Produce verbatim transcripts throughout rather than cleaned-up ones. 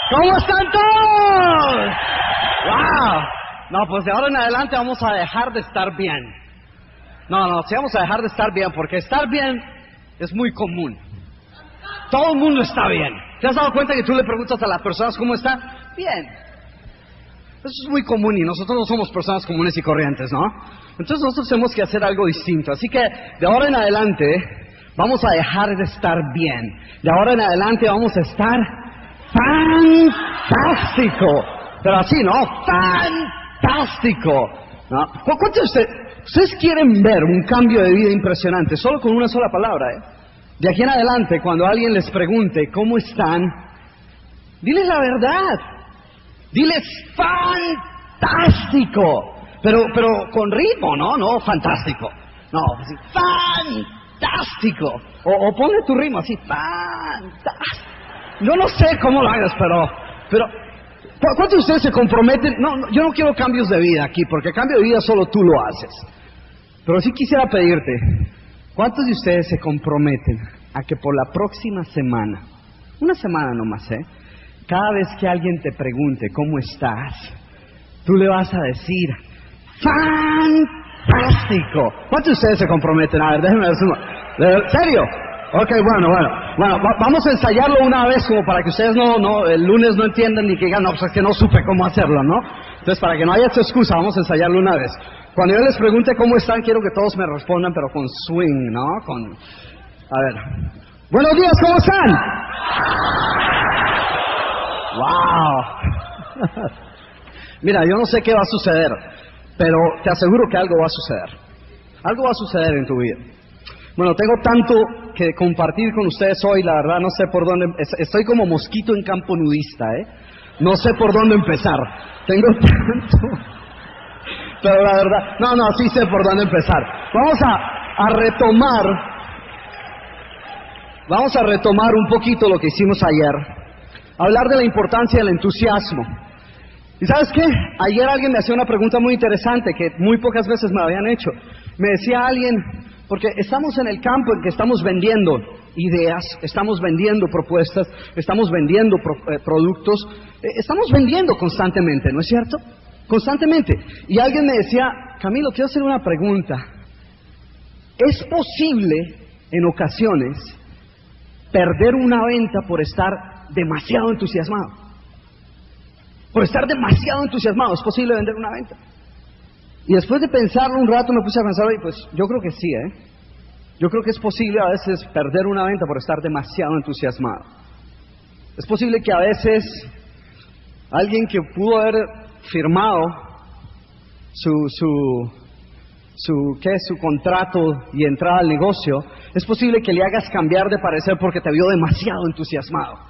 ¿Cómo están todos? ¡Wow! No, pues de ahora en adelante vamos a dejar de estar bien. No, no, sí vamos a dejar de estar bien, porque estar bien es muy común. Todo el mundo está bien. ¿Te has dado cuenta que tú le preguntas a las personas cómo están? Bien. Eso es muy común y nosotros no somos personas comunes y corrientes, ¿no? Entonces nosotros tenemos que hacer algo distinto. Así que de ahora en adelante vamos a dejar de estar bien. De ahora en adelante vamos a estar fantástico. Pero así, ¿no? Fantástico. ¿No? ¿Cuántos de ustedes, ustedes quieren ver un cambio de vida impresionante? Solo con una sola palabra, ¿eh? De aquí en adelante, cuando alguien les pregunte cómo están, diles la verdad. Diles fantástico. Pero, pero con ritmo, ¿no? No fantástico. No, así, fantástico. O, o ponle tu ritmo así, fantástico. Yo no sé cómo lo hagas, pero, pero ¿cuántos de ustedes se comprometen? No, no, yo no quiero cambios de vida aquí, porque cambio de vida solo tú lo haces. Pero sí quisiera pedirte, ¿cuántos de ustedes se comprometen a que por la próxima semana, una semana nomás, ¿eh? Cada vez que alguien te pregunte cómo estás, tú le vas a decir, ¡fantástico! ¿Cuántos de ustedes se comprometen? A ver, déjenme ver. ¿En serio? Ok, bueno, bueno. Bueno, va, vamos a ensayarlo una vez como para que ustedes no, no, el lunes no entiendan ni que digan, no, pues es que no supe cómo hacerlo, ¿no? Entonces, para que no haya esta excusa, vamos a ensayarlo una vez. Cuando yo les pregunte cómo están, quiero que todos me respondan, pero con swing, ¿no? Con... A ver. Buenos días, ¿cómo están? ¡Wow! Mira, yo no sé qué va a suceder, pero te aseguro que algo va a suceder. Algo va a suceder en tu vida. Bueno, tengo tanto que compartir con ustedes hoy, la verdad no sé por dónde... Estoy como mosquito en campo nudista, ¿eh? No sé por dónde empezar. Tengo tanto... Pero la verdad... No, no, sí sé por dónde empezar. Vamos a, a retomar... Vamos a retomar un poquito lo que hicimos ayer. Hablar de la importancia del entusiasmo. ¿Y sabes qué? Ayer alguien me hacía una pregunta muy interesante que muy pocas veces me habían hecho. Me decía alguien... Porque estamos en el campo en que estamos vendiendo ideas, estamos vendiendo propuestas, estamos vendiendo pro, eh, productos, eh, estamos vendiendo constantemente, ¿no es cierto? Constantemente. Y alguien me decía, Camilo, quiero hacer una pregunta. ¿Es posible, en ocasiones, perder una venta por estar demasiado entusiasmado? Por estar demasiado entusiasmado, ¿es posible vender una venta? Y después de pensarlo un rato me puse a pensar, y pues yo creo que sí, ¿eh? Yo creo que es posible a veces perder una venta por estar demasiado entusiasmado. Es posible que a veces alguien que pudo haber firmado su, su, su, ¿qué? Su contrato y entrada al negocio, es posible que le hagas cambiar de parecer porque te vio demasiado entusiasmado.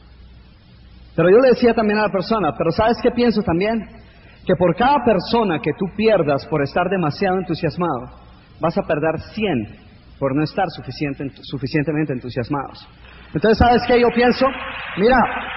Pero yo le decía también a la persona, pero ¿sabes qué pienso también? Que por cada persona que tú pierdas por estar demasiado entusiasmado, vas a perder cien por no estar suficiente, suficientemente entusiasmados. Entonces, ¿sabes qué yo pienso? Mira,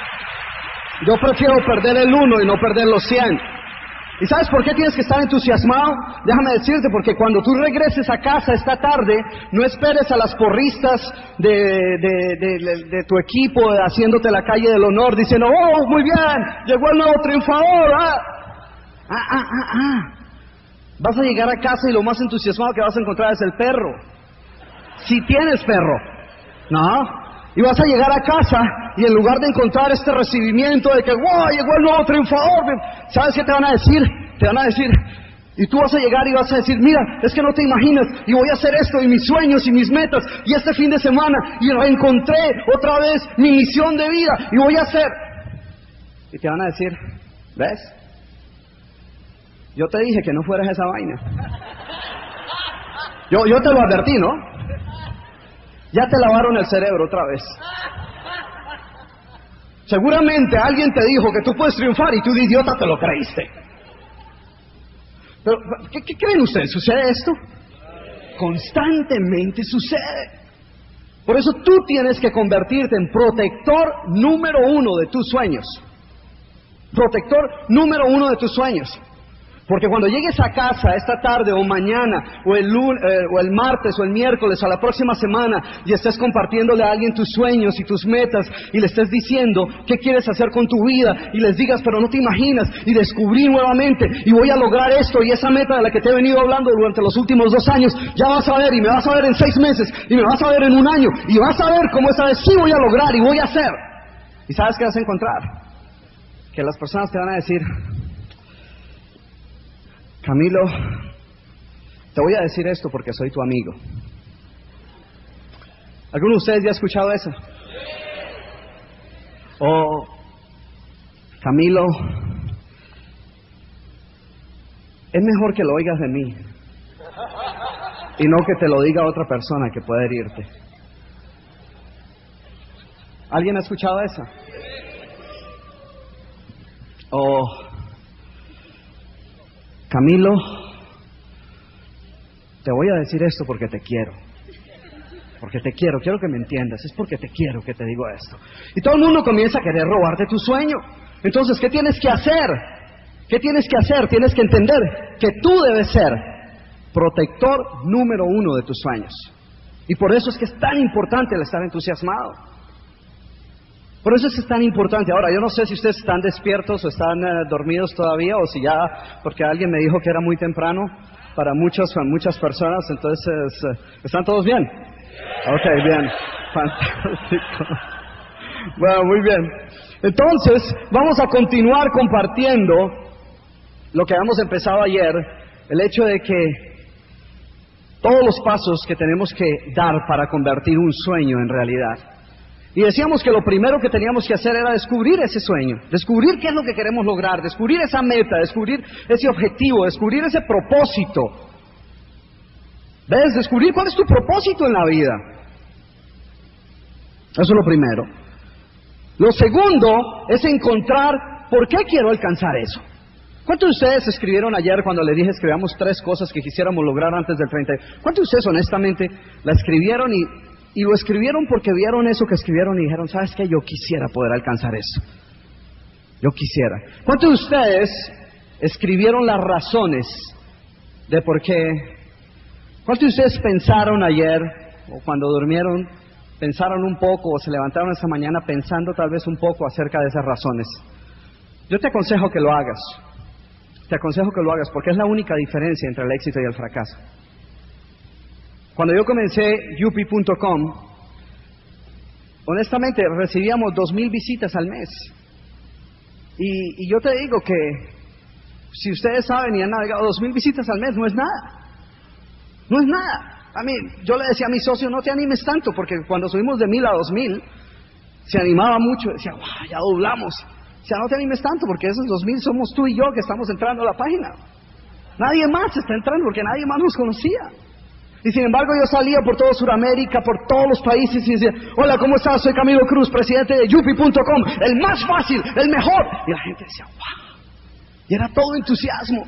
yo prefiero perder el uno y no perder los cien. ¿Y sabes por qué tienes que estar entusiasmado? Déjame decirte, porque cuando tú regreses a casa esta tarde, no esperes a las porristas de, de, de, de, de tu equipo haciéndote la calle del honor, diciendo, oh, muy bien, llegó el nuevo triunfador, ¿ah? Ah, ah, ah, ah. Vas a llegar a casa y lo más entusiasmado que vas a encontrar es el perro. Si tienes perro, ¿no? Y vas a llegar a casa y en lugar de encontrar este recibimiento de que, wow, llegó el nuevo triunfador, ¿sabes qué te van a decir? Te van a decir, y tú vas a llegar y vas a decir, mira, es que no te imaginas, y voy a hacer esto, y mis sueños y mis metas, y este fin de semana, y reencontré otra vez mi misión de vida, y voy a hacer. Y te van a decir, ¿ves? Yo te dije que no fueras esa vaina. Yo, yo te lo advertí, ¿no? Ya te lavaron el cerebro otra vez. Seguramente alguien te dijo que tú puedes triunfar y tú de idiota te lo creíste. Pero, ¿qué, qué creen ustedes? ¿Sucede esto? Constantemente sucede. Por eso tú tienes que convertirte en protector número uno de tus sueños. Protector número uno de tus sueños. Porque cuando llegues a casa esta tarde o mañana o el, lunes, eh, o el martes o el miércoles o la próxima semana y estés compartiéndole a alguien tus sueños y tus metas y le estés diciendo qué quieres hacer con tu vida y les digas pero no te imaginas y descubrí nuevamente y voy a lograr esto y esa meta de la que te he venido hablando durante los últimos dos años, ya vas a ver y me vas a ver en seis meses y me vas a ver en un año y vas a ver cómo esa vez sí voy a lograr y voy a hacer. ¿Y sabes qué vas a encontrar? Que las personas te van a decir: Camilo, te voy a decir esto porque soy tu amigo. ¿Alguno de ustedes ya ha escuchado eso? O, Camilo, es mejor que lo oigas de mí y no que te lo diga otra persona que pueda herirte. ¿Alguien ha escuchado eso? O, Camilo, te voy a decir esto porque te quiero. Porque te quiero, quiero que me entiendas. Es porque te quiero que te digo esto. Y todo el mundo comienza a querer robarte tu sueño. Entonces, ¿qué tienes que hacer? ¿Qué tienes que hacer? Tienes que entender que tú debes ser protector número uno de tus sueños. Y por eso es que es tan importante el estar entusiasmado. Por eso es tan importante. Ahora, yo no sé si ustedes están despiertos o están uh, dormidos todavía, o si ya, porque alguien me dijo que era muy temprano para muchos, para muchas personas, entonces, uh, ¿están todos bien? Ok, bien, fantástico. Bueno, muy bien. Entonces, vamos a continuar compartiendo lo que habíamos empezado ayer, el hecho de que todos los pasos que tenemos que dar para convertir un sueño en realidad. Y decíamos que lo primero que teníamos que hacer era descubrir ese sueño, descubrir qué es lo que queremos lograr, descubrir esa meta, descubrir ese objetivo, descubrir ese propósito. ¿Ves? Descubrir cuál es tu propósito en la vida. Eso es lo primero. Lo segundo es encontrar por qué quiero alcanzar eso. ¿Cuántos de ustedes escribieron ayer cuando le dije escribamos tres cosas que quisiéramos lograr antes del treinta? ¿Cuántos de ustedes honestamente la escribieron y... Y lo escribieron porque vieron eso que escribieron y dijeron, ¿sabes qué? Yo quisiera poder alcanzar eso. Yo quisiera. ¿Cuántos de ustedes escribieron las razones de por qué? ¿Cuántos de ustedes pensaron ayer, o cuando durmieron, pensaron un poco, o se levantaron esa mañana pensando tal vez un poco acerca de esas razones? Yo te aconsejo que lo hagas. Te aconsejo que lo hagas porque es la única diferencia entre el éxito y el fracaso. Cuando yo comencé Yupi punto com, honestamente recibíamos dos mil visitas al mes. Y, y yo te digo que si ustedes saben y han navegado dos mil visitas al mes, no es nada. No es nada. A mí, yo le decía a mi socio, no te animes tanto, porque cuando subimos de mil a dos mil, se animaba mucho. Decía, wow, ya doblamos. Decía, no te animes tanto, porque esos dos mil somos tú y yo que estamos entrando a la página. Nadie más está entrando, porque nadie más nos conocía. Y sin embargo yo salía por todo Sudamérica, por todos los países y decía, hola, ¿cómo estás? Soy Camilo Cruz, presidente de Yupi punto com, el más fácil, el mejor. Y la gente decía, wow. Y era todo entusiasmo.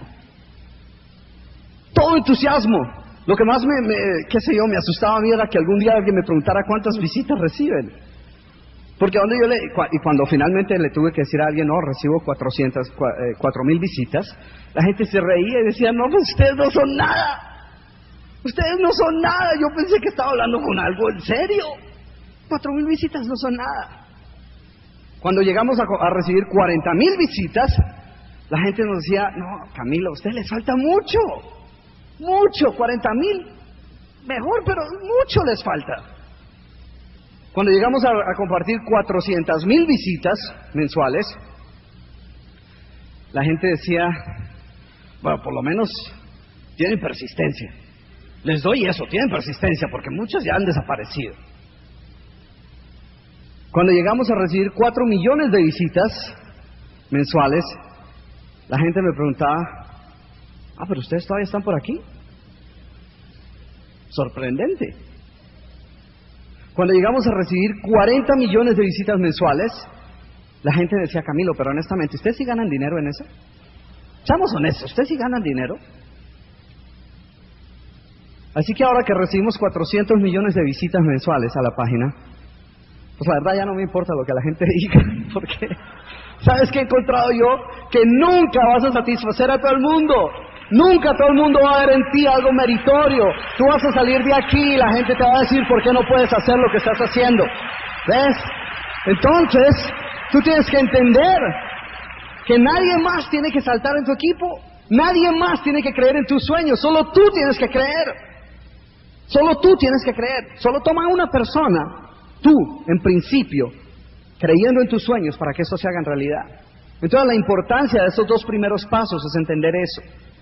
Todo entusiasmo. Lo que más me, me, qué sé yo, me asustaba a mí era que algún día alguien me preguntara cuántas visitas reciben. Porque donde yo le, y cuando finalmente le tuve que decir a alguien, no, recibo cuatrocientas, cuatro mil visitas, la gente se reía y decía, no, pues ustedes no son nada. Ustedes no son nada. Yo pensé que estaba hablando con algo en serio. Cuatro mil visitas no son nada. Cuando llegamos a, a recibir cuarenta mil visitas, la gente nos decía, no, Camilo, a usted le falta mucho. Mucho, cuarenta mil. Mejor, pero mucho les falta. Cuando llegamos a, a compartir cuatrocientas mil visitas mensuales, la gente decía, bueno, por lo menos tienen persistencia. Les doy eso, tienen persistencia, porque muchos ya han desaparecido. Cuando llegamos a recibir cuatro millones de visitas mensuales, la gente me preguntaba, ah, pero ustedes todavía están por aquí. Sorprendente. Cuando llegamos a recibir cuarenta millones de visitas mensuales, la gente decía, Camilo, pero honestamente, ¿ustedes sí ganan dinero en eso? Seamos honestos, ¿ustedes sí ganan dinero? Así que ahora que recibimos cuatrocientos millones de visitas mensuales a la página, pues la verdad ya no me importa lo que la gente diga, porque ¿sabes qué he encontrado yo? Que que nunca vas a satisfacer a todo el mundo. Nunca todo el mundo va a ver en ti algo meritorio. Tú vas a salir de aquí y la gente te va a decir por qué no puedes hacer lo que estás haciendo. ¿Ves? Entonces, tú tienes que entender que nadie más tiene que saltar en tu equipo. Nadie más tiene que creer en tus sueños. Solo tú tienes que creer. Solo tú tienes que creer. Solo toma una persona, tú, en principio, creyendo en tus sueños para que eso se haga en realidad. Entonces, la importancia de esos dos primeros pasos es entender eso.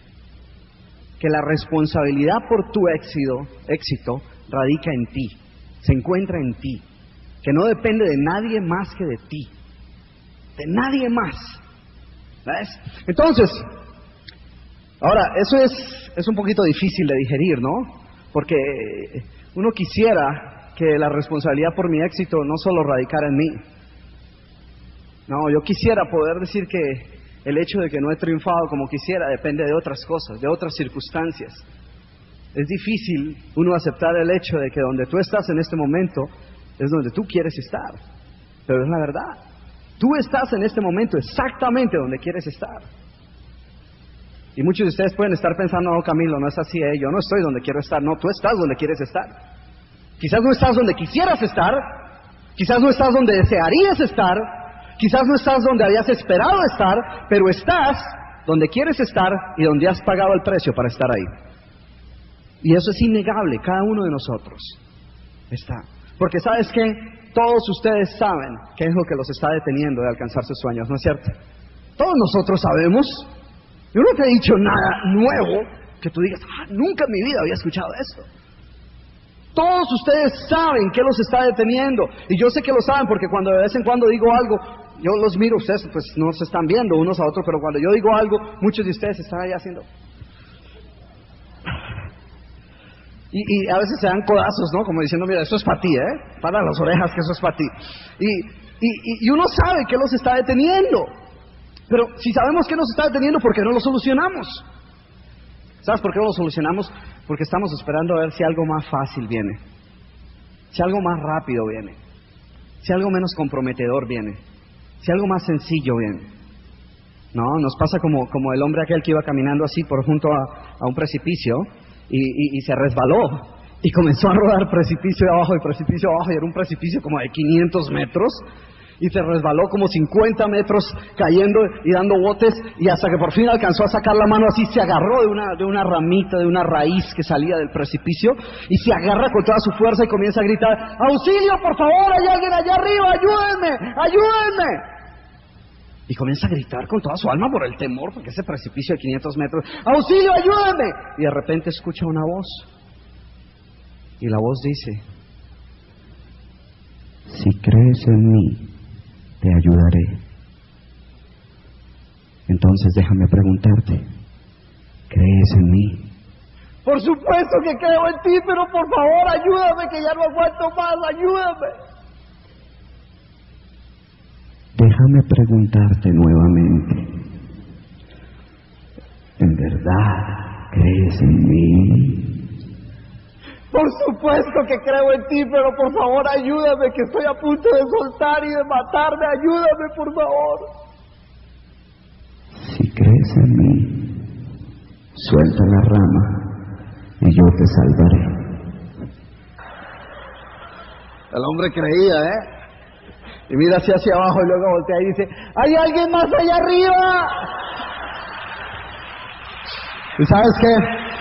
Que la responsabilidad por tu éxito, éxito radica en ti, se encuentra en ti, que no depende de nadie más que de ti, de nadie más. ¿Ves? Entonces, ahora, eso es, es un poquito difícil de digerir, ¿no? Porque uno quisiera que la responsabilidad por mi éxito no solo radicara en mí. No, yo quisiera poder decir que el hecho de que no he triunfado como quisiera depende de otras cosas, de otras circunstancias. Es difícil uno aceptar el hecho de que donde tú estás en este momento es donde tú quieres estar. Pero es la verdad. Tú estás en este momento exactamente donde quieres estar. Y muchos de ustedes pueden estar pensando, no, Camilo, no es así, ¿eh? Yo no estoy donde quiero estar. No, tú estás donde quieres estar. Quizás no estás donde quisieras estar. Quizás no estás donde desearías estar. Quizás no estás donde habías esperado estar, pero estás donde quieres estar y donde has pagado el precio para estar ahí. Y eso es innegable, cada uno de nosotros está. Porque ¿sabes qué? Todos ustedes saben qué es lo que los está deteniendo de alcanzar sus sueños, ¿no es cierto? Todos nosotros sabemos. Yo no te he dicho nada nuevo que tú digas, ah, nunca en mi vida había escuchado esto. Todos ustedes saben qué los está deteniendo. Y yo sé que lo saben porque cuando de vez en cuando digo algo, yo los miro, ustedes pues no se están viendo unos a otros, pero cuando yo digo algo, muchos de ustedes están ahí haciendo... Y, y a veces se dan codazos, ¿no? Como diciendo, mira, eso es para ti, ¿eh? Para las orejas que eso es para ti. Y, y, y uno sabe qué los está deteniendo. Pero si sabemos qué nos está deteniendo, ¿por qué no lo solucionamos? ¿Sabes por qué no lo solucionamos? Porque estamos esperando a ver si algo más fácil viene. Si algo más rápido viene. Si algo menos comprometedor viene. Si algo más sencillo viene. No, nos pasa como, como el hombre aquel que iba caminando así por junto a, a un precipicio y, y, y se resbaló y comenzó a rodar precipicio de abajo y precipicio de abajo y era un precipicio como de quinientos metros y se resbaló como cincuenta metros cayendo y dando botes y hasta que por fin alcanzó a sacar la mano así, se agarró de una, de una ramita, de una raíz que salía del precipicio y se agarra con toda su fuerza y comienza a gritar, ¡auxilio, por favor, hay alguien allá arriba, ayúdenme, ayúdenme! Y comienza a gritar con toda su alma por el temor, porque ese precipicio de quinientos metros, ¡auxilio, ayúdenme! Y de repente escucha una voz y la voz dice, si crees en mí, te ayudaré. Entonces déjame preguntarte, ¿crees en mí? Por supuesto que creo en ti, pero por favor ayúdame, que ya no aguanto más, ayúdame. Déjame preguntarte nuevamente, ¿en verdad crees en mí? Por supuesto que creo en ti, pero por favor ayúdame, que estoy a punto de soltar y de matarme, ayúdame por favor. Si crees en mí, suelta la rama y yo te salvaré. El hombre creía, ¿eh? Y mira así hacia abajo y luego voltea y dice, ¡hay alguien más allá arriba! ¿Y sabes qué?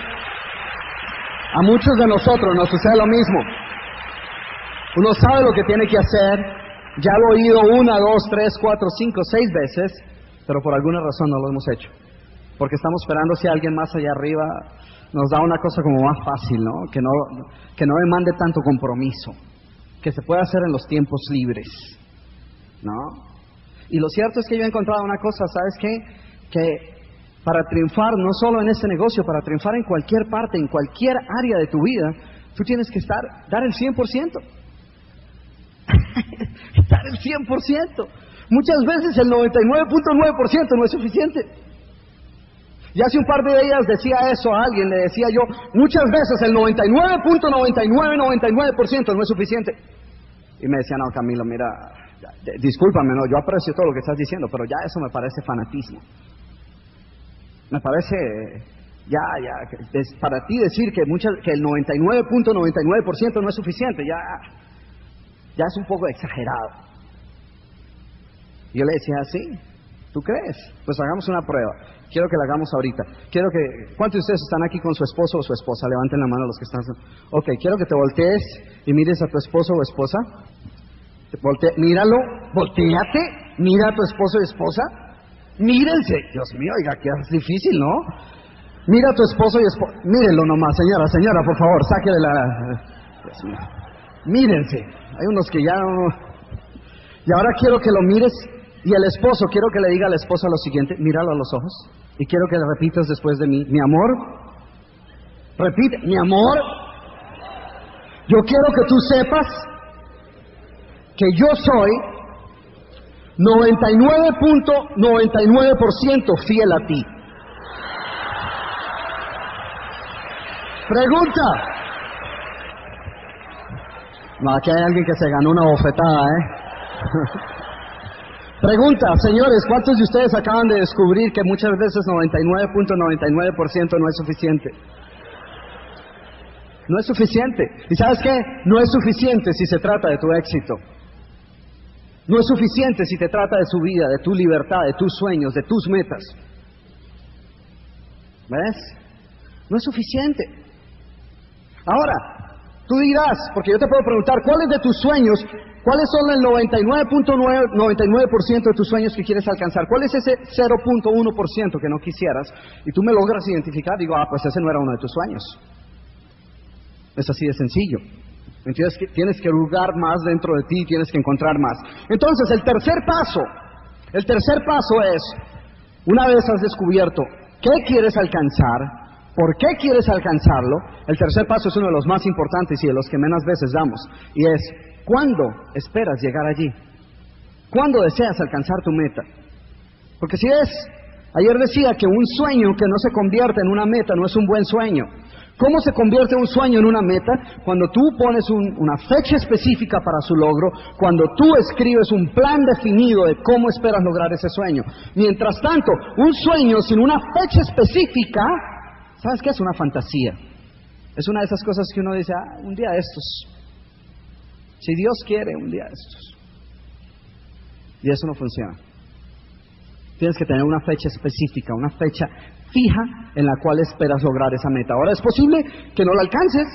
A muchos de nosotros nos sucede lo mismo. Uno sabe lo que tiene que hacer, ya lo ha oído una, dos, tres, cuatro, cinco, seis veces, pero por alguna razón no lo hemos hecho. Porque estamos esperando si alguien más allá arriba nos da una cosa como más fácil, ¿no? Que no, que no demande tanto compromiso, que se pueda hacer en los tiempos libres, ¿no? Y lo cierto es que yo he encontrado una cosa, ¿sabes qué? Que para triunfar, no solo en este negocio, para triunfar en cualquier parte, en cualquier área de tu vida, tú tienes que estar, dar el cien por ciento. Dar el cien por ciento. Muchas veces el noventa y nueve punto nueve por ciento no es suficiente. Y hace un par de días decía eso a alguien, le decía yo, muchas veces el noventa y nueve punto noventa y nueve, noventa y nueve por ciento no es suficiente. Y me decía, no, Camilo, mira, discúlpame, no, yo aprecio todo lo que estás diciendo, pero ya eso me parece fanatismo. Me parece, ya, ya, es para ti decir que, muchas, que el noventa y nueve punto noventa y nueve por ciento no es suficiente, ya, ya es un poco exagerado. Yo le decía, ¿sí? ¿Tú crees? Pues hagamos una prueba. Quiero que la hagamos ahorita. Quiero que... ¿Cuántos de ustedes están aquí con su esposo o su esposa? Levanten la mano los que están... Ok, quiero que te voltees y mires a tu esposo o esposa. Volte... Míralo, volteate, mira a tu esposo y esposa. Mírense. Dios mío, oiga, que es difícil, ¿no? Mira a tu esposo y esposa. Mírenlo nomás, señora, señora, por favor, sáquele la... Dios mío. Mírense. Hay unos que ya no... Y ahora quiero que lo mires... Y el esposo, quiero que le diga a la esposa lo siguiente, míralo a los ojos, y quiero que le repitas después de mí, mi amor, repite, mi amor, yo quiero que tú sepas que yo soy noventa y nueve punto noventa y nueve por ciento fiel a ti. Pregunta. No, aquí hay alguien que se ganó una bofetada, ¿eh? Pregunta, señores, ¿cuántos de ustedes acaban de descubrir que muchas veces noventa y nueve punto noventa y nueve por ciento no es suficiente? No es suficiente. ¿Y sabes qué? No es suficiente si se trata de tu éxito. No es suficiente si te trata de su vida, de tu libertad, de tus sueños, de tus metas. ¿Ves? No es suficiente. Ahora, tú dirás, porque yo te puedo preguntar, ¿cuáles de tus sueños... ¿Cuáles son el noventa y nueve punto noventa y nueve por ciento de tus sueños que quieres alcanzar? ¿Cuál es ese cero punto uno por ciento que no quisieras? Y tú me logras identificar, digo, ah, pues ese no era uno de tus sueños. Es así de sencillo. Entonces tienes que hurgar más dentro de ti, tienes que encontrar más. Entonces, el tercer paso, el tercer paso es, una vez has descubierto qué quieres alcanzar, por qué quieres alcanzarlo, el tercer paso es uno de los más importantes y de los que menos veces damos, y es, ¿cuándo esperas llegar allí? ¿Cuándo deseas alcanzar tu meta? Porque si es, ayer decía que un sueño que no se convierte en una meta no es un buen sueño. ¿Cómo se convierte un sueño en una meta? Cuando tú pones un, una fecha específica para su logro, cuando tú escribes un plan definido de cómo esperas lograr ese sueño. Mientras tanto, un sueño sin una fecha específica, ¿sabes qué? Es una fantasía. Es una de esas cosas que uno dice, ah, un día de estos. Si Dios quiere, un día de estos. Y eso no funciona. Tienes que tener una fecha específica, una fecha fija en la cual esperas lograr esa meta. Ahora, es posible que no la alcances.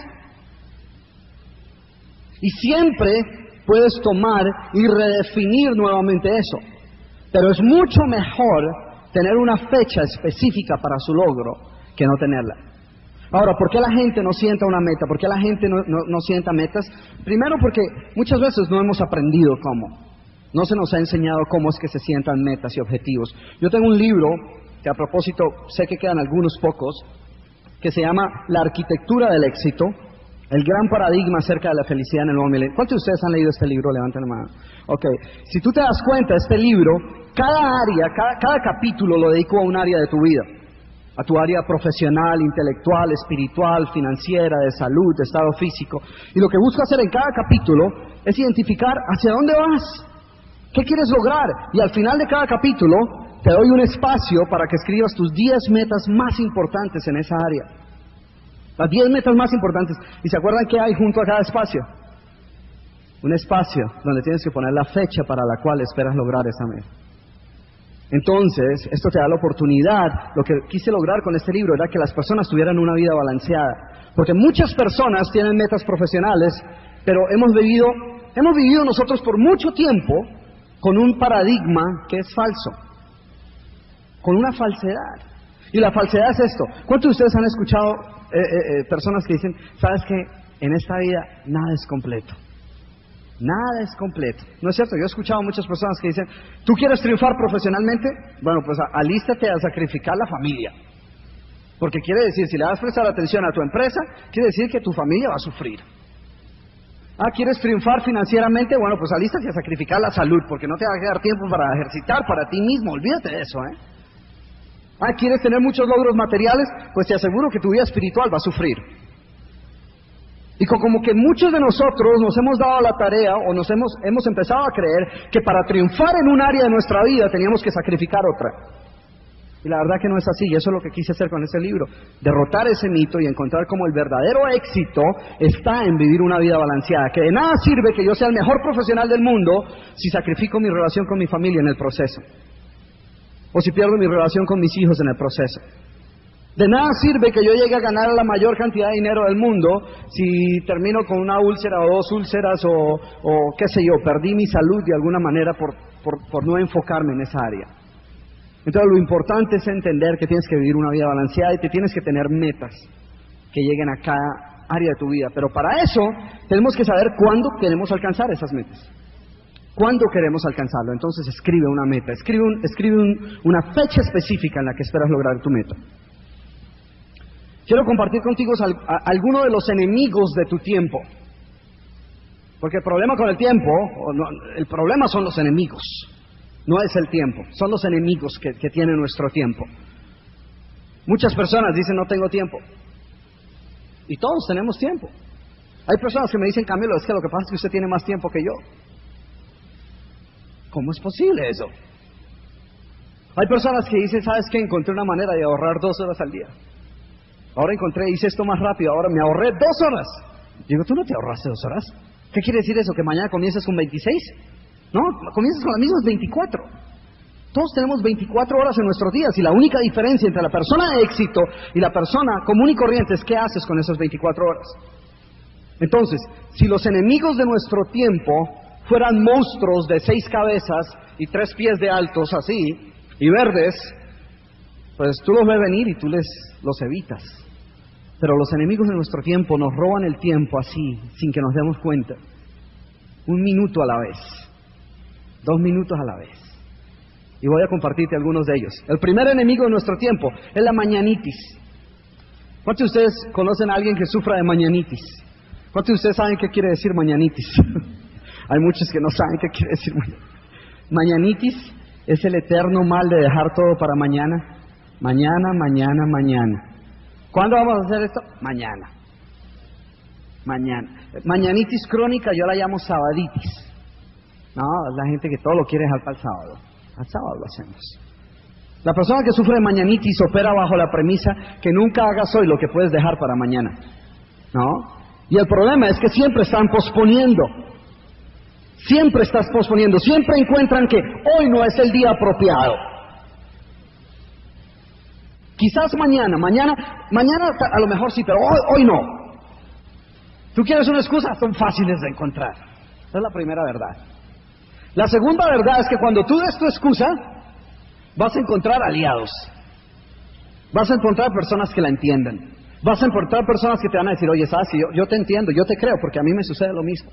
Y siempre puedes tomar y redefinir nuevamente eso. Pero es mucho mejor tener una fecha específica para su logro que no tenerla. Ahora, ¿por qué la gente no sienta una meta? ¿Por qué la gente no, no, no sienta metas? Primero porque muchas veces no hemos aprendido cómo. No se nos ha enseñado cómo es que se sientan metas y objetivos. Yo tengo un libro, que a propósito sé que quedan algunos pocos, que se llama La arquitectura del éxito, el gran paradigma acerca de la felicidad en el nuevo milenio. ¿Cuántos de ustedes han leído este libro? Levanten la mano. Ok, si tú te das cuenta, este libro, cada área, cada, cada capítulo lo dedico a un área de tu vida. A tu área profesional, intelectual, espiritual, financiera, de salud, de estado físico. Y lo que busco hacer en cada capítulo es identificar hacia dónde vas, qué quieres lograr. Y al final de cada capítulo te doy un espacio para que escribas tus diez metas más importantes en esa área. Las diez metas más importantes. ¿Y se acuerdan qué hay junto a cada espacio? Un espacio donde tienes que poner la fecha para la cual esperas lograr esa meta. Entonces, esto te da la oportunidad. Lo que quise lograr con este libro era que las personas tuvieran una vida balanceada. Porque muchas personas tienen metas profesionales, pero hemos vivido, hemos vivido nosotros por mucho tiempo con un paradigma que es falso. Con una falsedad. Y la falsedad es esto. ¿Cuántos de ustedes han escuchado eh, eh, personas que dicen, sabes que en esta vida nada es completo? Nada es completo. ¿No es cierto? Yo he escuchado a muchas personas que dicen, ¿tú quieres triunfar profesionalmente? Bueno, pues alístate a sacrificar la familia. Porque quiere decir, si le das prestar atención a tu empresa, quiere decir que tu familia va a sufrir. Ah, ¿quieres triunfar financieramente? Bueno, pues alístate a sacrificar la salud, porque no te va a quedar tiempo para ejercitar para ti mismo. Olvídate de eso, ¿eh? Ah, ¿quieres tener muchos logros materiales? Pues te aseguro que tu vida espiritual va a sufrir. Y como que muchos de nosotros nos hemos dado la tarea o nos hemos, hemos empezado a creer que para triunfar en un área de nuestra vida teníamos que sacrificar otra. Y la verdad que no es así, y eso es lo que quise hacer con ese libro. Derrotar ese mito y encontrar cómo el verdadero éxito está en vivir una vida balanceada. Que de nada sirve que yo sea el mejor profesional del mundo si sacrifico mi relación con mi familia en el proceso. O si pierdo mi relación con mis hijos en el proceso. De nada sirve que yo llegue a ganar la mayor cantidad de dinero del mundo si termino con una úlcera o dos úlceras o, o qué sé yo, perdí mi salud de alguna manera por, por, por no enfocarme en esa área. Entonces lo importante es entender que tienes que vivir una vida balanceada y que tienes que tener metas que lleguen a cada área de tu vida. Pero para eso tenemos que saber cuándo queremos alcanzar esas metas. ¿Cuándo queremos alcanzarlo? Entonces escribe una meta, escribe, un, escribe un, una fecha específica en la que esperas lograr tu meta. Quiero compartir contigo algunos de los enemigos de tu tiempo. Porque el problema con el tiempo, o no, el problema son los enemigos. No es el tiempo, son los enemigos que, que tiene nuestro tiempo. Muchas personas dicen no tengo tiempo. Y todos tenemos tiempo. Hay personas que me dicen, Camilo, es que lo que pasa es que usted tiene más tiempo que yo. ¿Cómo es posible eso? Hay personas que dicen, ¿sabes qué? Encontré una manera de ahorrar dos horas al día. Ahora encontré, hice esto más rápido, ahora me ahorré dos horas. Digo, ¿tú no te ahorraste dos horas? ¿Qué quiere decir eso? ¿Que mañana comienzas con veintiséis? No, comienzas con las mismas veinticuatro. Todos tenemos veinticuatro horas en nuestros días y la única diferencia entre la persona de éxito y la persona común y corriente es qué haces con esas veinticuatro horas. Entonces, si los enemigos de nuestro tiempo fueran monstruos de seis cabezas y tres pies de altos así, y verdes, pues tú los ves venir y tú les los evitas. Pero los enemigos de nuestro tiempo nos roban el tiempo así, sin que nos demos cuenta. Un minuto a la vez. Dos minutos a la vez. Y voy a compartirte algunos de ellos. El primer enemigo de nuestro tiempo es la mañanitis. ¿Cuántos de ustedes conocen a alguien que sufra de mañanitis? ¿Cuántos de ustedes saben qué quiere decir mañanitis? Hay muchos que no saben qué quiere decir mañanitis. Mañanitis es el eterno mal de dejar todo para mañana. Mañana, mañana, mañana. ¿Cuándo vamos a hacer esto? Mañana. Mañana. Mañanitis crónica yo la llamo sabaditis. No, es la gente que todo lo quiere dejar para el sábado. Al sábado lo hacemos. La persona que sufre de mañanitis opera bajo la premisa que nunca hagas hoy lo que puedes dejar para mañana. ¿No? Y el problema es que siempre están posponiendo. Siempre estás posponiendo. Siempre encuentran que hoy no es el día apropiado. Quizás mañana, mañana, mañana a lo mejor sí, pero hoy, hoy no. ¿Tú quieres una excusa? Son fáciles de encontrar. Esa es la primera verdad. La segunda verdad es que cuando tú des tu excusa, vas a encontrar aliados. Vas a encontrar personas que la entiendan. Vas a encontrar personas que te van a decir, oye, sabes, yo, yo te entiendo, yo te creo, porque a mí me sucede lo mismo.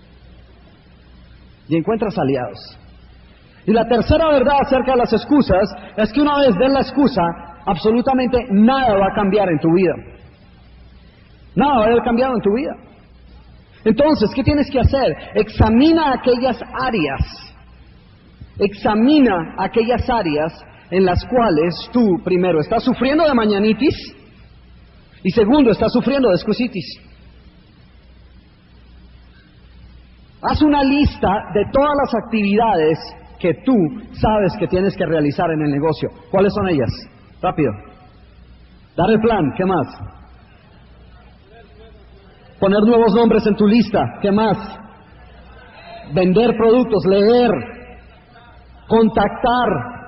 Y encuentras aliados. Y la tercera verdad acerca de las excusas es que una vez des la excusa, absolutamente nada va a cambiar en tu vida. Nada va a haber cambiado en tu vida. Entonces, ¿qué tienes que hacer? Examina aquellas áreas. Examina aquellas áreas en las cuales tú, primero, estás sufriendo de mañanitis y segundo, estás sufriendo de excusitis. Haz una lista de todas las actividades que tú sabes que tienes que realizar en el negocio. ¿Cuáles son ellas? Rápido. Dar el plan. ¿Qué más? Poner nuevos nombres en tu lista. ¿Qué más? Vender productos, leer, contactar,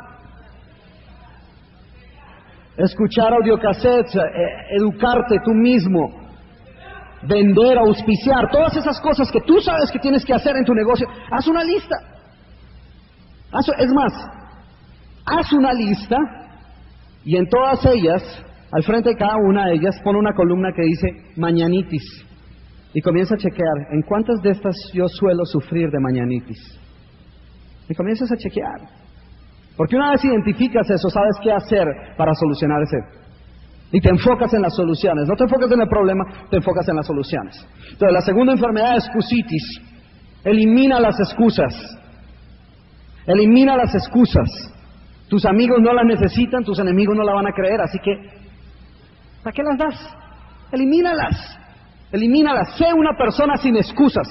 escuchar audiocassettes, eh, educarte tú mismo, vender, auspiciar, todas esas cosas que tú sabes que tienes que hacer en tu negocio. Haz una lista. Haz, es más, haz una lista y en todas ellas, al frente de cada una de ellas, pon una columna que dice mañanitis. Y comienza a chequear, ¿en cuántas de estas yo suelo sufrir de mañanitis? Y comienzas a chequear. Porque una vez identificas eso, sabes qué hacer para solucionar ese. Y te enfocas en las soluciones. No te enfocas en el problema, te enfocas en las soluciones. Entonces, la segunda enfermedad es excusitis. Elimina las excusas. Elimina las excusas. Tus amigos no las necesitan, tus enemigos no la van a creer, así que, ¿para qué las das? Elimínalas. Elimínala. Sé una persona sin excusas.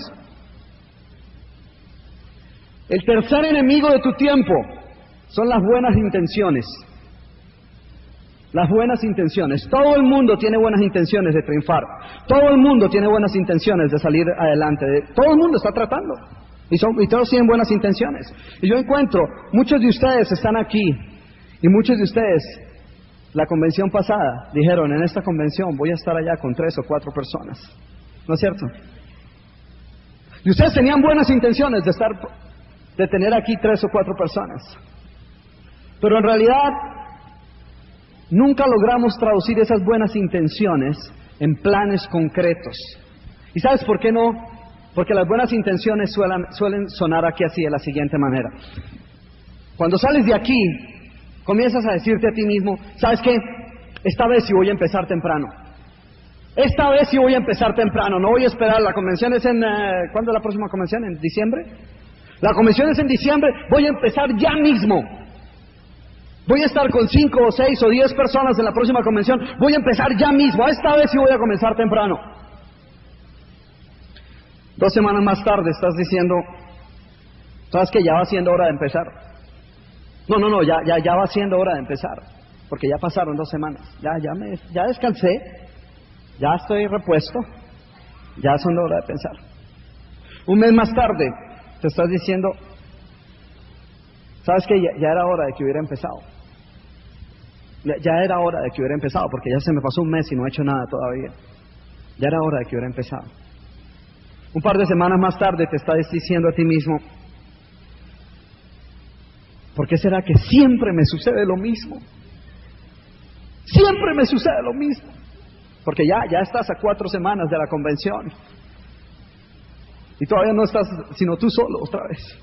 El tercer enemigo de tu tiempo son las buenas intenciones. Las buenas intenciones. Todo el mundo tiene buenas intenciones de triunfar. Todo el mundo tiene buenas intenciones de salir adelante. Todo el mundo está tratando. Y, son, y todos tienen buenas intenciones. Y yo encuentro, muchos de ustedes están aquí. Y muchos de ustedes, la convención pasada, dijeron, en esta convención voy a estar allá con tres o cuatro personas. ¿No es cierto? Y ustedes tenían buenas intenciones de estar, de tener aquí tres o cuatro personas. Pero en realidad, nunca logramos traducir esas buenas intenciones en planes concretos. ¿Y sabes por qué no? Porque las buenas intenciones suelen, suelen sonar aquí así, de la siguiente manera. Cuando sales de aquí, comienzas a decirte a ti mismo, ¿sabes qué? Esta vez sí voy a empezar temprano. Esta vez sí voy a empezar temprano, no voy a esperar. La convención es en... Eh, ¿Cuándo es la próxima convención? ¿En diciembre? La convención es en diciembre, voy a empezar ya mismo. Voy a estar con cinco o seis o diez personas en la próxima convención, voy a empezar ya mismo. Esta vez sí voy a comenzar temprano. Dos semanas más tarde estás diciendo, ¿sabes qué? Ya va siendo hora de empezar. No, no, no, ya, ya, ya va siendo hora de empezar, porque ya pasaron dos semanas. Ya, ya me, ya descansé, ya estoy repuesto, ya son hora de pensar. Un mes más tarde te estás diciendo, ¿sabes qué? Ya, ya era hora de que hubiera empezado. Ya, ya era hora de que hubiera empezado, porque ya se me pasó un mes y no he hecho nada todavía. Ya era hora de que hubiera empezado. Un par de semanas más tarde te estás diciendo a ti mismo, ¿por qué será que siempre me sucede lo mismo? Siempre me sucede lo mismo. Porque ya, ya estás a cuatro semanas de la convención. Y todavía no estás sino tú solo otra vez.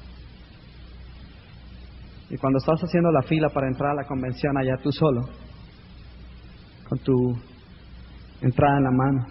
Y cuando estás haciendo la fila para entrar a la convención allá tú solo, con tu entrada en la mano,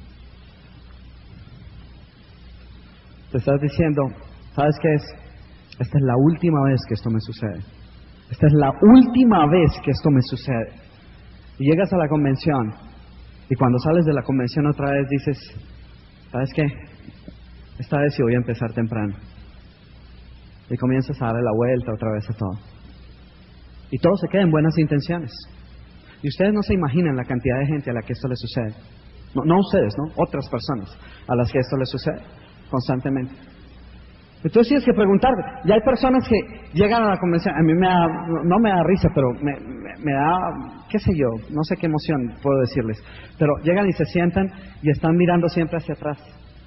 te estás diciendo, ¿sabes qué es? Esta es la última vez que esto me sucede. Esta es la última vez que esto me sucede. Y llegas a la convención, y cuando sales de la convención otra vez dices, ¿sabes qué? Esta vez sí voy a empezar temprano. Y comienzas a darle la vuelta otra vez a todo. Y todo se queda en buenas intenciones. Y ustedes no se imaginan la cantidad de gente a la que esto les sucede. No, no ustedes, ¿no? Otras personas a las que esto les sucede constantemente. Entonces tienes que preguntarte. Ya hay personas que llegan a la convención, a mí me da, no me da risa, pero me, me, me da, qué sé yo, no sé qué emoción puedo decirles, pero llegan y se sientan y están mirando siempre hacia atrás,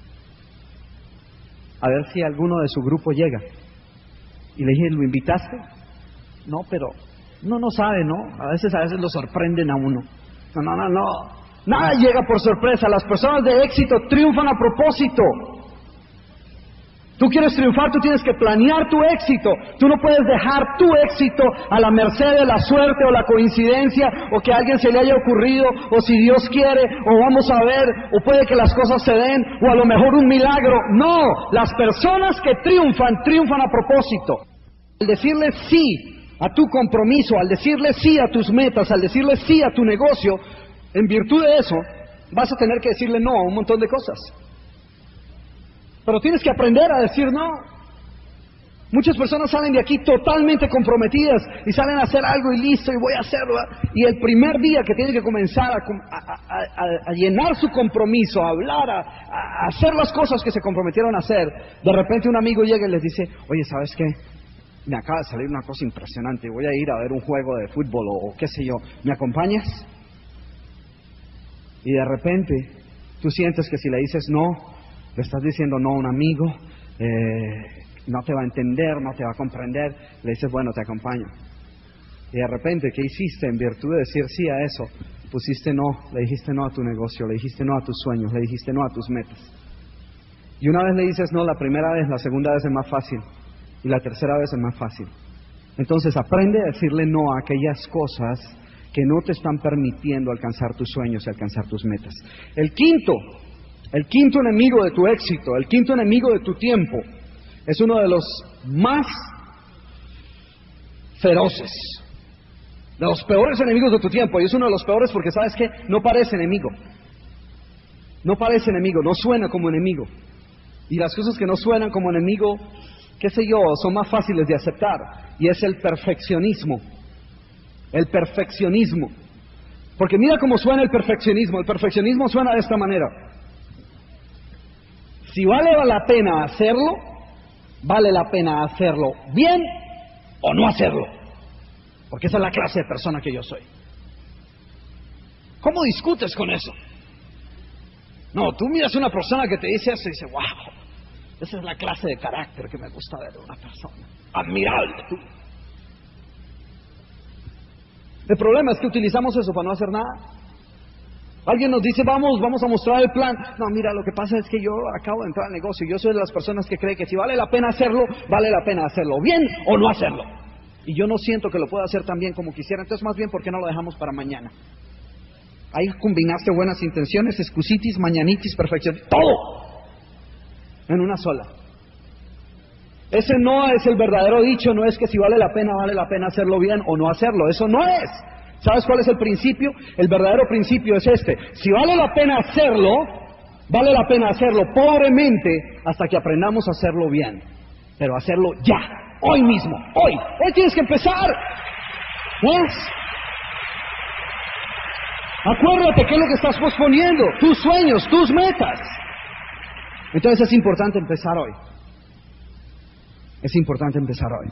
a ver si alguno de su grupo llega. Y le dije, ¿lo invitaste? No, pero uno no sabe, ¿no? A veces, a veces lo sorprenden a uno. No, no, no, no. Nada llega por sorpresa. Las personas de éxito triunfan a propósito. Tú quieres triunfar, tú tienes que planear tu éxito. Tú no puedes dejar tu éxito a la merced de la suerte o la coincidencia, o que a alguien se le haya ocurrido, o si Dios quiere, o vamos a ver, o puede que las cosas se den, o a lo mejor un milagro. No, las personas que triunfan, triunfan a propósito. Al decirle sí a tu compromiso, al decirle sí a tus metas, al decirle sí a tu negocio, en virtud de eso, vas a tener que decirle no a un montón de cosas. Pero tienes que aprender a decir no. Muchas personas salen de aquí totalmente comprometidas y salen a hacer algo y listo, y voy a hacerlo. Y el primer día que tienen que comenzar a, a, a, a llenar su compromiso, a hablar, a, a hacer las cosas que se comprometieron a hacer, de repente un amigo llega y les dice, oye, ¿sabes qué? Me acaba de salir una cosa impresionante, voy a ir a ver un juego de fútbol o, o qué sé yo, ¿me acompañas? Y de repente tú sientes que si le dices no, le estás diciendo no a un amigo, eh, no te va a entender, no te va a comprender, le dices, bueno, te acompaño. Y de repente, ¿qué hiciste en virtud de decir sí a eso? Pusiste no, le dijiste no a tu negocio, le dijiste no a tus sueños, le dijiste no a tus metas. Y una vez le dices no, la primera vez, la segunda vez es más fácil, y la tercera vez es más fácil. Entonces aprende a decirle no a aquellas cosas que no te están permitiendo alcanzar tus sueños y alcanzar tus metas. El quinto, el quinto enemigo de tu éxito, el quinto enemigo de tu tiempo, es uno de los más feroces, de los peores enemigos de tu tiempo, y es uno de los peores porque, ¿sabes qué? No parece enemigo. no parece enemigo, no suena como enemigo. Y las cosas que no suenan como enemigo, qué sé yo, son más fáciles de aceptar. Y es el perfeccionismo. El perfeccionismo. Porque mira cómo suena el perfeccionismo. El perfeccionismo suena de esta manera. Si vale la pena hacerlo, vale la pena hacerlo bien o no hacerlo. Porque esa es la clase de persona que yo soy. ¿Cómo discutes con eso? No, tú miras a una persona que te dice eso y dices, wow, esa es la clase de carácter que me gusta ver de una persona. Admirable, tú. El problema es que utilizamos eso para no hacer nada. Alguien nos dice, vamos, vamos a mostrar el plan. No, mira, lo que pasa es que yo acabo de entrar al negocio y yo soy de las personas que cree que si vale la pena hacerlo, vale la pena hacerlo bien o no hacerlo. Y yo no siento que lo pueda hacer tan bien como quisiera, entonces más bien, ¿por qué no lo dejamos para mañana? Ahí combinaste buenas intenciones, excusitis, mañanitis, perfección, todo en una sola. Ese no es el verdadero dicho, no es que si vale la pena, vale la pena hacerlo bien o no hacerlo, eso no es. ¿Sabes cuál es el principio? El verdadero principio es este: si vale la pena hacerlo, vale la pena hacerlo pobremente hasta que aprendamos a hacerlo bien, pero hacerlo ya, hoy mismo, hoy, hoy tienes que empezar. ¿Ves? Acuérdate qué es lo que estás posponiendo, tus sueños, tus metas. Entonces es importante empezar hoy. Es importante empezar hoy.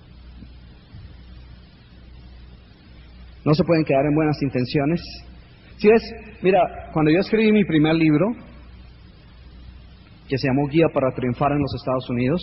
No se pueden quedar en buenas intenciones. Si ves, mira, cuando yo escribí mi primer libro, que se llamó Guía para Triunfar en los Estados Unidos,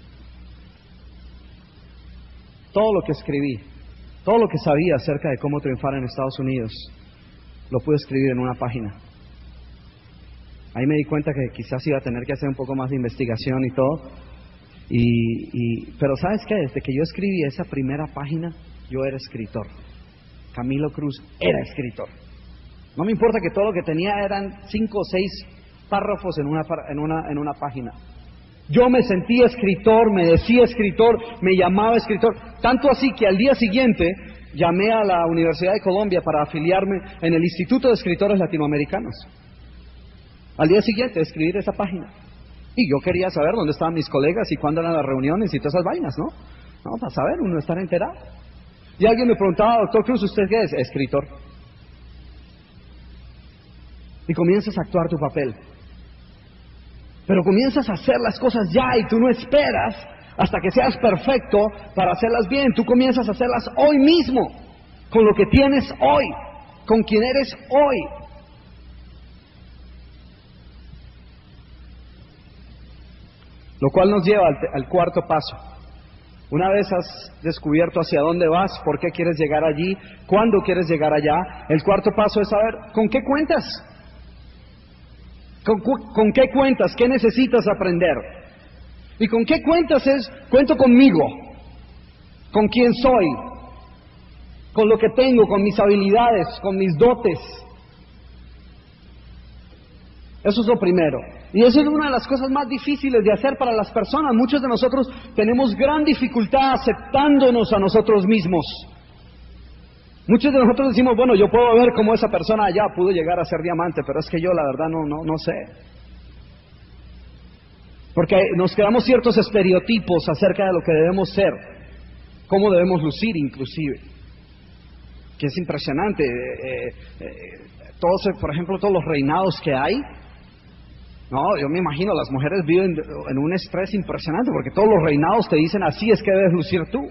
todo lo que escribí, todo lo que sabía acerca de cómo triunfar en Estados Unidos, lo pude escribir en una página. Ahí me di cuenta que quizás iba a tener que hacer un poco más de investigación y todo. Y, y, pero ¿sabes qué? Desde que yo escribí esa primera página, yo era escritor. Camilo Cruz era escritor. No me importa que todo lo que tenía eran cinco o seis párrafos en una, en una, en una página. Yo me sentía escritor, me decía escritor, me llamaba escritor. Tanto así que al día siguiente llamé a la Universidad de Colombia para afiliarme en el Instituto de Escritores Latinoamericanos. Al día siguiente, escribir esa página. Y yo quería saber dónde estaban mis colegas y cuándo eran las reuniones y todas esas vainas, ¿no? No, para saber, uno estar enterado. Y alguien me preguntaba, doctor Cruz, ¿usted qué es? Escritor. Y comienzas a actuar tu papel. Pero comienzas a hacer las cosas ya y tú no esperas hasta que seas perfecto para hacerlas bien. Tú comienzas a hacerlas hoy mismo, con lo que tienes hoy, con quien eres hoy. Lo cual nos lleva al, al cuarto paso. Una vez has descubierto hacia dónde vas, por qué quieres llegar allí, cuándo quieres llegar allá, el cuarto paso es saber con qué cuentas. ¿Con, con qué cuentas? ¿Qué necesitas aprender? Y con qué cuentas es, cuento conmigo, con quién soy, con lo que tengo, con mis habilidades, con mis dotes. Eso es lo primero. Y eso es una de las cosas más difíciles de hacer para las personas. Muchos de nosotros tenemos gran dificultad aceptándonos a nosotros mismos. Muchos de nosotros decimos, bueno, yo puedo ver cómo esa persona allá pudo llegar a ser diamante, pero es que yo la verdad no, no, no sé. Porque nos creamos ciertos estereotipos acerca de lo que debemos ser, cómo debemos lucir inclusive. Que es impresionante. Eh, eh, todos, por ejemplo, todos los reinados que hay. No, yo me imagino, las mujeres viven en un estrés impresionante porque todos los reinados te dicen así es que debes lucir tú.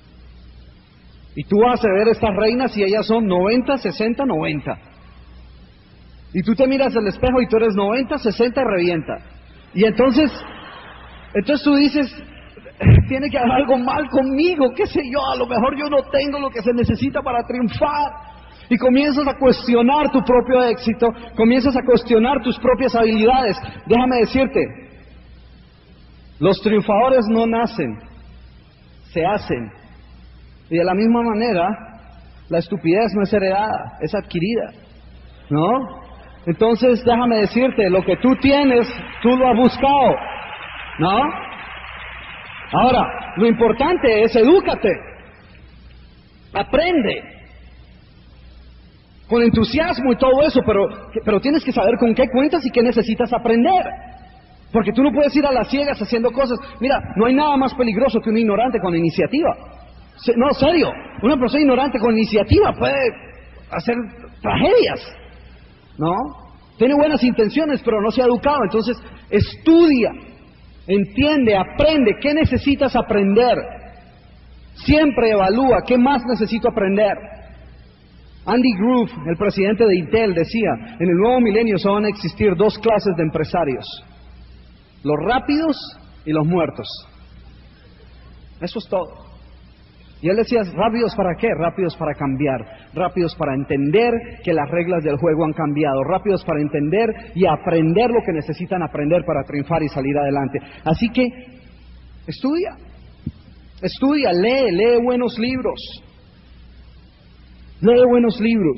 Y tú vas a ver estas reinas y ellas son noventa, sesenta, noventa. Y tú te miras al espejo y tú eres noventa, sesenta y revienta. Y entonces, entonces tú dices, tiene que haber algo mal conmigo, qué sé yo, a lo mejor yo no tengo lo que se necesita para triunfar. Y comienzas a cuestionar tu propio éxito, comienzas a cuestionar tus propias habilidades. Déjame decirte, los triunfadores no nacen, se hacen. Y de la misma manera, la estupidez no es heredada, es adquirida, ¿no? Entonces, déjame decirte, lo que tú tienes, tú lo has buscado, ¿no? Ahora, lo importante es edúcate, aprende. con entusiasmo y todo eso, pero, pero tienes que saber con qué cuentas y qué necesitas aprender. Porque tú no puedes ir a las ciegas haciendo cosas. Mira, no hay nada más peligroso que un ignorante con iniciativa. No, serio, una persona ignorante con iniciativa puede hacer tragedias, ¿no? Tiene buenas intenciones, pero no se ha educado. Entonces, estudia, entiende, aprende. ¿Qué necesitas aprender? Siempre evalúa, ¿qué más necesito aprender? Andy Grove, el presidente de Intel, decía, en el nuevo milenio solo van a existir dos clases de empresarios: los rápidos y los muertos. Eso es todo. Y él decía, ¿rápidos para qué? Rápidos para cambiar, rápidos para entender que las reglas del juego han cambiado, rápidos para entender y aprender lo que necesitan aprender para triunfar y salir adelante. Así que, estudia, estudia, lee, lee buenos libros, lee buenos libros.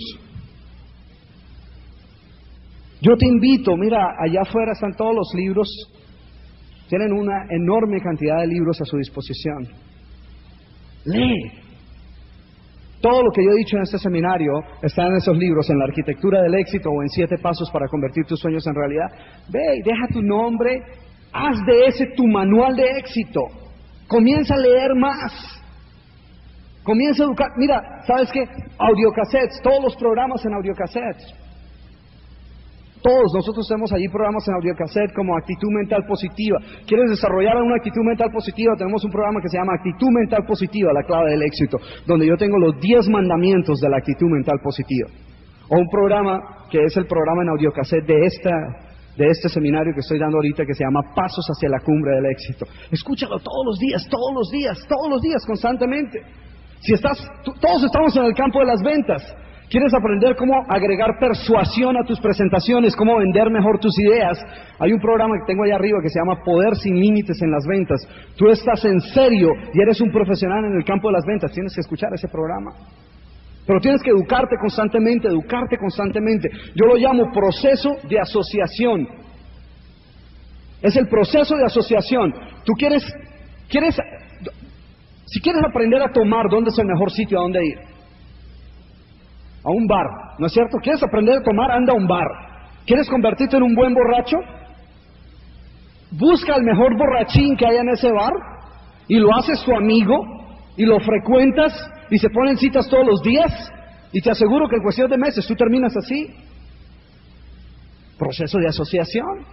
Yo te invito, mira, allá afuera están todos los libros, tienen una enorme cantidad de libros a su disposición. Lee. Todo lo que yo he dicho en este seminario está en esos libros, en La arquitectura del éxito o en Siete pasos para convertir tus sueños en realidad. Ve y deja tu nombre, haz de ese tu manual de éxito. Comienza a leer más. Comienza a educar. Mira, ¿sabes qué? Audiocassettes, todos los programas en audiocassettes. Todos nosotros tenemos allí programas en audiocassette como Actitud Mental Positiva. ¿Quieres desarrollar una actitud mental positiva? Tenemos un programa que se llama Actitud Mental Positiva, la clave del éxito, donde yo tengo los diez mandamientos de la actitud mental positiva. O un programa que es el programa en audiocassette de esta, de este seminario que estoy dando ahorita, que se llama Pasos hacia la cumbre del éxito. Escúchalo todos los días, todos los días, todos los días, constantemente. Si estás, todos estamos en el campo de las ventas. ¿Quieres aprender cómo agregar persuasión a tus presentaciones, cómo vender mejor tus ideas? Hay un programa que tengo allá arriba que se llama Poder sin Límites en las Ventas. Tú estás en serio y eres un profesional en el campo de las ventas, tienes que escuchar ese programa. Pero tienes que educarte constantemente, educarte constantemente. Yo lo llamo proceso de asociación. Es el proceso de asociación. Tú quieres, quieres, si quieres aprender a tomar, ¿dónde es el mejor sitio a dónde ir? A un bar, ¿no es cierto? ¿Quieres aprender a tomar? Anda a un bar. ¿Quieres convertirte en un buen borracho? Busca al mejor borrachín que haya en ese bar y lo haces tu amigo y lo frecuentas y se ponen citas todos los días y te aseguro que en cuestión de meses tú terminas así. Proceso de asociación.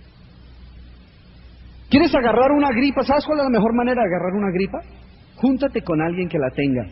¿Quieres agarrar una gripa? ¿Sabes cuál es la mejor manera de agarrar una gripa? Júntate con alguien que la tenga.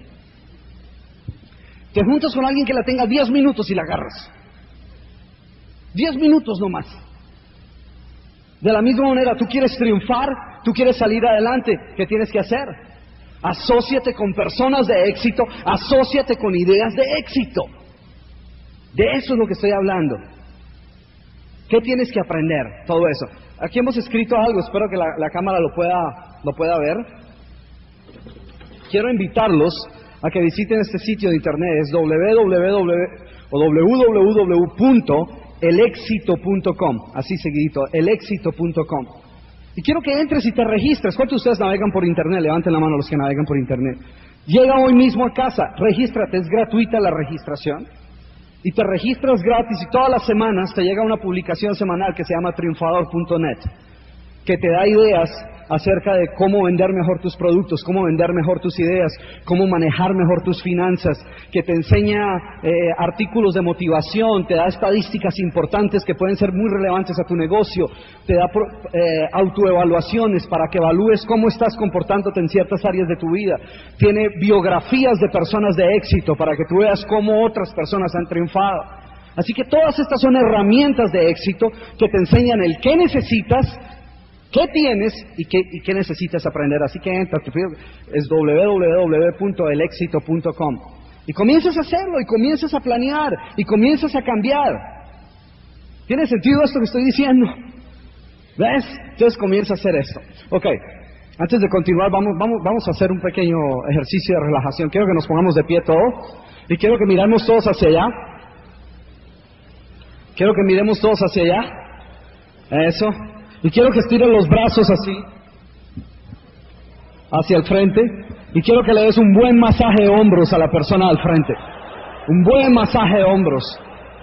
Te juntas con alguien que la tenga diez minutos y la agarras. Diez minutos nomás. De la misma manera, tú quieres triunfar, tú quieres salir adelante, ¿qué tienes que hacer? Asóciate con personas de éxito, asóciate con ideas de éxito. De eso es lo que estoy hablando. ¿Qué tienes que aprender? Todo eso. Aquí hemos escrito algo, espero que la, la cámara lo pueda, lo pueda ver. Quiero invitarlos a que visiten este sitio de internet, es w w w punto el éxito punto com, así seguidito, el éxito punto com. Y quiero que entres y te registres. ¿Cuántos de ustedes navegan por internet? Levanten la mano los que navegan por internet. Llega hoy mismo a casa, regístrate, es gratuita la registración. Y te registras gratis y todas las semanas te llega una publicación semanal que se llama triunfador punto net, que te da ideas acerca de cómo vender mejor tus productos, cómo vender mejor tus ideas, cómo manejar mejor tus finanzas, que te enseña eh, artículos de motivación, te da estadísticas importantes que pueden ser muy relevantes a tu negocio, te da eh, autoevaluaciones para que evalúes cómo estás comportándote en ciertas áreas de tu vida, tiene biografías de personas de éxito para que tú veas cómo otras personas han triunfado. Así que todas estas son herramientas de éxito que te enseñan el qué necesitas, ¿qué tienes y qué, y qué necesitas aprender? Así que entra, es w w w punto el éxito punto com y comienzas a hacerlo, y comienzas a planear, y comienzas a cambiar. ¿Tiene sentido esto que estoy diciendo? ¿Ves? Entonces comienza a hacer esto. Ok, antes de continuar vamos, vamos, vamos a hacer un pequeño ejercicio de relajación. Quiero que nos pongamos de pie todos, y quiero que miremos todos hacia allá. Quiero que miremos todos hacia allá. Eso. Y quiero que estires los brazos así, hacia el frente. Y quiero que le des un buen masaje de hombros a la persona al frente. Un buen masaje de hombros.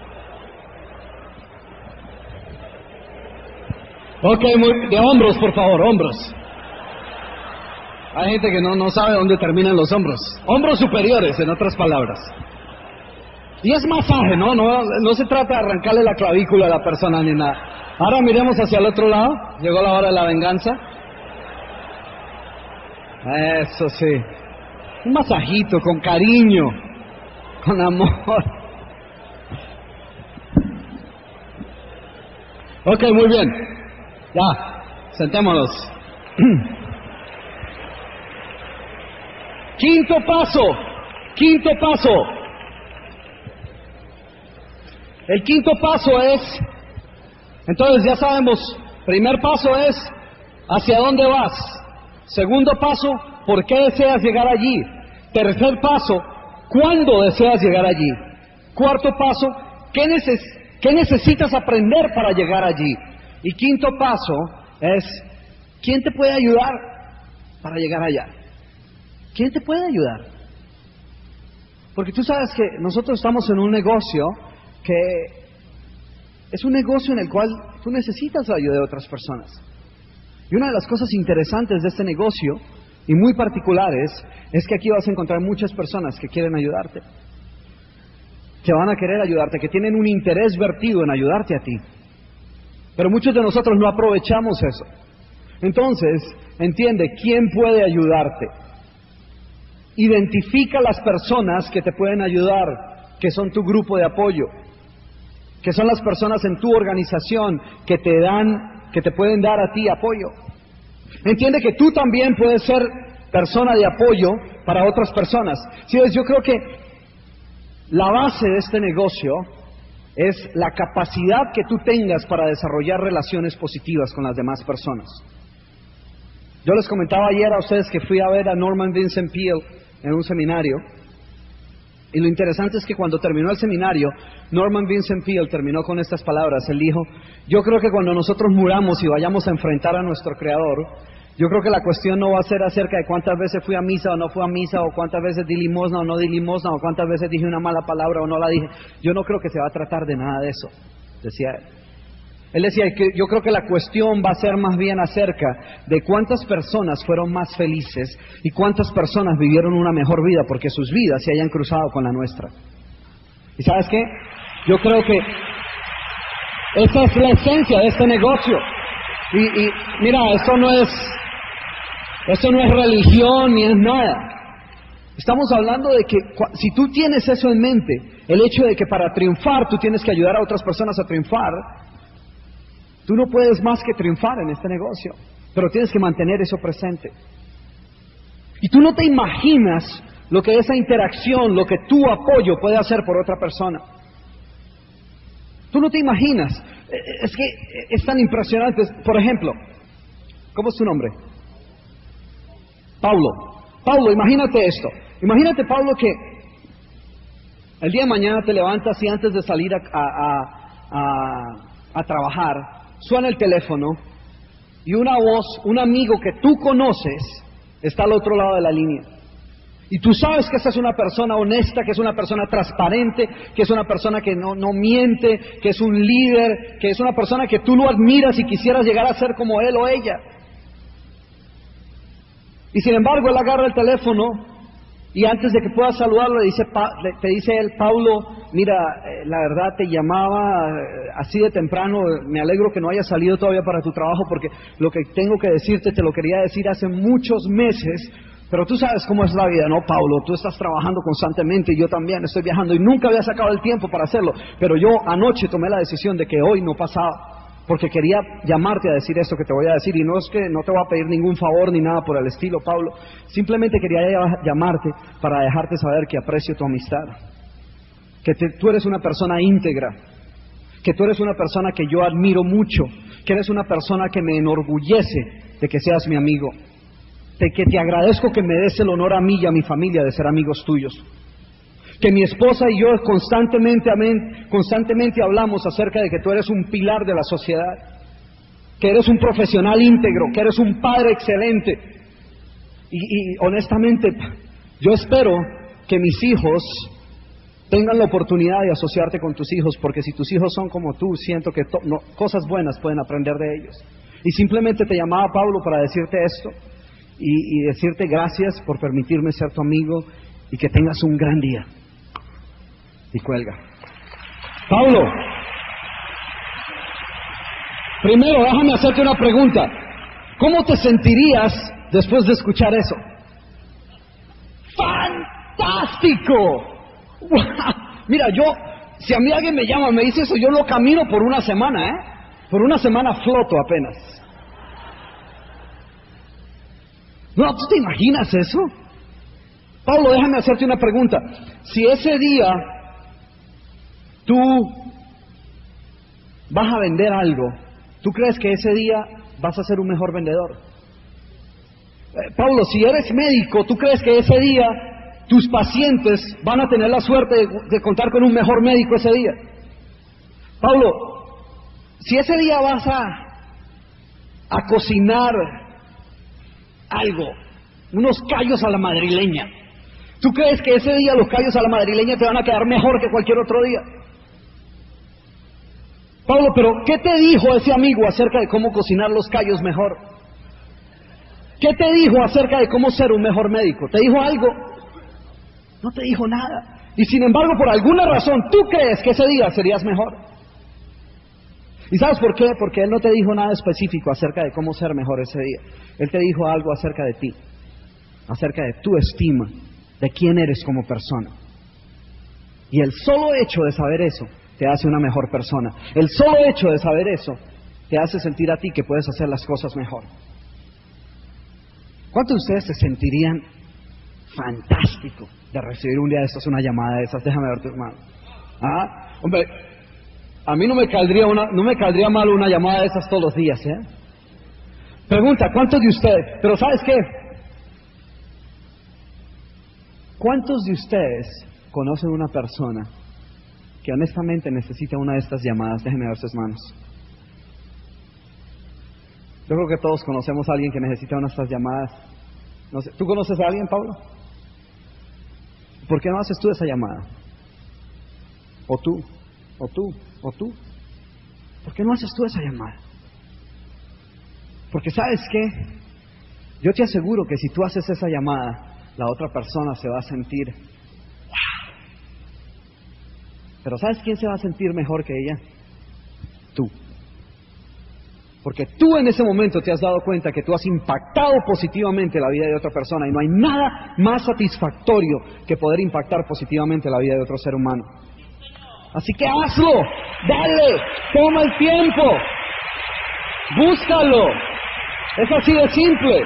Ok, muy, de hombros, por favor, hombros. Hay gente que no, no sabe dónde terminan los hombros. Hombros superiores, en otras palabras. Y es masaje, ¿no? No, no se trata de arrancarle la clavícula a la persona ni nada. Ahora miremos hacia el otro lado. Llegó la hora de la venganza. Eso sí. Un masajito con cariño, con amor. Ok, muy bien. Ya, sentémonos. Quinto paso, quinto paso. El quinto paso es, entonces ya sabemos, primer paso es, ¿hacia dónde vas? Segundo paso, ¿por qué deseas llegar allí? Tercer paso, ¿cuándo deseas llegar allí? Cuarto paso, ¿qué, neces ¿qué necesitas aprender para llegar allí? Y quinto paso es, ¿quién te puede ayudar para llegar allá? ¿Quién te puede ayudar? Porque tú sabes que nosotros estamos en un negocio que es un negocio en el cual tú necesitas la ayuda de otras personas. Y una de las cosas interesantes de este negocio, y muy particulares, es que aquí vas a encontrar muchas personas que quieren ayudarte, que van a querer ayudarte, que tienen un interés vertido en ayudarte a ti. Pero muchos de nosotros no aprovechamos eso. Entonces, entiende, ¿quién puede ayudarte? Identifica las personas que te pueden ayudar, que son tu grupo de apoyo, que son las personas en tu organización que te dan, que te pueden dar a ti apoyo. Entiende que tú también puedes ser persona de apoyo para otras personas. Sí, yo creo que la base de este negocio es la capacidad que tú tengas para desarrollar relaciones positivas con las demás personas. Yo les comentaba ayer a ustedes que fui a ver a Norman Vincent Peale en un seminario, y lo interesante es que cuando terminó el seminario, Norman Vincent Peale terminó con estas palabras. Él dijo, yo creo que cuando nosotros muramos y vayamos a enfrentar a nuestro Creador, yo creo que la cuestión no va a ser acerca de cuántas veces fui a misa o no fui a misa, o cuántas veces di limosna o no di limosna, o cuántas veces dije una mala palabra o no la dije. Yo no creo que se va a tratar de nada de eso, decía él. Él decía que yo creo que la cuestión va a ser más bien acerca de cuántas personas fueron más felices y cuántas personas vivieron una mejor vida porque sus vidas se hayan cruzado con la nuestra. ¿Y sabes qué? Yo creo que esa es la esencia de este negocio. Y, y mira, esto no es, esto no es religión ni es nada. Estamos hablando de que si tú tienes eso en mente, el hecho de que para triunfar tú tienes que ayudar a otras personas a triunfar, tú no puedes más que triunfar en este negocio, pero tienes que mantener eso presente. Y tú no te imaginas lo que esa interacción, lo que tu apoyo puede hacer por otra persona. Tú no te imaginas. Es que es tan impresionante. Por ejemplo, ¿cómo es tu nombre? Paulo. Paulo, imagínate esto. Imagínate, Paulo, que el día de mañana te levantas y antes de salir a, a, a, a trabajar, suena el teléfono y una voz, un amigo que tú conoces, está al otro lado de la línea. Y tú sabes que esa es una persona honesta, que es una persona transparente, que es una persona que no, no miente, que es un líder, que es una persona que tú lo admiras y quisieras llegar a ser como él o ella. Y sin embargo, él agarra el teléfono y antes de que puedas saludarlo, le dice, te dice él, Paulo, mira, la verdad te llamaba así de temprano, me alegro que no hayas salido todavía para tu trabajo porque lo que tengo que decirte te lo quería decir hace muchos meses, pero tú sabes cómo es la vida, ¿no, Paulo? Tú estás trabajando constantemente y yo también estoy viajando y nunca había sacado el tiempo para hacerlo, pero yo anoche tomé la decisión de que hoy no pasaba. Porque quería llamarte a decir esto que te voy a decir, y no es que no te voy a pedir ningún favor ni nada por el estilo, Pablo. Simplemente quería llamarte para dejarte saber que aprecio tu amistad, que te, tú eres una persona íntegra, que tú eres una persona que yo admiro mucho, que eres una persona que me enorgullece de que seas mi amigo, de que te agradezco que me des el honor a mí y a mi familia de ser amigos tuyos. Que mi esposa y yo constantemente, amén, constantemente hablamos acerca de que tú eres un pilar de la sociedad, que eres un profesional íntegro, que eres un padre excelente. Y, y honestamente, yo espero que mis hijos tengan la oportunidad de asociarte con tus hijos, porque si tus hijos son como tú, siento que to- no, cosas buenas pueden aprender de ellos. Y simplemente te llamaba, Pablo, para decirte esto y, y decirte gracias por permitirme ser tu amigo y que tengas un gran día. Y cuelga. Pablo, primero déjame hacerte una pregunta. ¿Cómo te sentirías después de escuchar eso? ¡Fantástico! Mira, yo, si a mí alguien me llama, me dice eso, yo lo camino por una semana, ¿eh? Por una semana floto apenas. No, ¿tú te imaginas eso? Pablo, déjame hacerte una pregunta. Si ese día tú vas a vender algo, ¿tú crees que ese día vas a ser un mejor vendedor? Eh, Pablo, si eres médico, ¿tú crees que ese día tus pacientes van a tener la suerte de, de contar con un mejor médico ese día? Pablo, si ese día vas a, a cocinar algo, unos callos a la madrileña, ¿tú crees que ese día los callos a la madrileña te van a quedar mejor que cualquier otro día? Pablo, pero ¿qué te dijo ese amigo acerca de cómo cocinar los callos mejor? ¿Qué te dijo acerca de cómo ser un mejor médico? ¿Te dijo algo? No te dijo nada. Y sin embargo, por alguna razón, tú crees que ese día serías mejor. ¿Y sabes por qué? Porque él no te dijo nada específico acerca de cómo ser mejor ese día. Él te dijo algo acerca de ti, acerca de tu estima, de quién eres como persona. Y el solo hecho de saber eso te hace una mejor persona. El solo hecho de saber eso te hace sentir a ti que puedes hacer las cosas mejor. ¿Cuántos de ustedes se sentirían fantástico de recibir un día de estos una llamada de esas? Déjame ver tu hermano. Ah, hombre, a mí no me caldría una, no me caldría mal una llamada de esas todos los días, ¿eh? Pregunta, ¿cuántos de ustedes? Pero ¿sabes qué? ¿Cuántos de ustedes conocen una persona que honestamente necesita una de estas llamadas? Déjenme ver sus manos. Yo creo que todos conocemos a alguien que necesita una de estas llamadas. No sé, ¿tú conoces a alguien, Pablo? ¿Por qué no haces tú esa llamada? O tú, o tú, o tú. ¿Por qué no haces tú esa llamada? Porque ¿sabes qué? Yo te aseguro que si tú haces esa llamada, la otra persona se va a sentir ¡wow! Pero ¿sabes quién se va a sentir mejor que ella? Tú. Porque tú en ese momento te has dado cuenta que tú has impactado positivamente la vida de otra persona y no hay nada más satisfactorio que poder impactar positivamente la vida de otro ser humano. Así que hazlo, dale, toma el tiempo, búscalo. Es así de simple.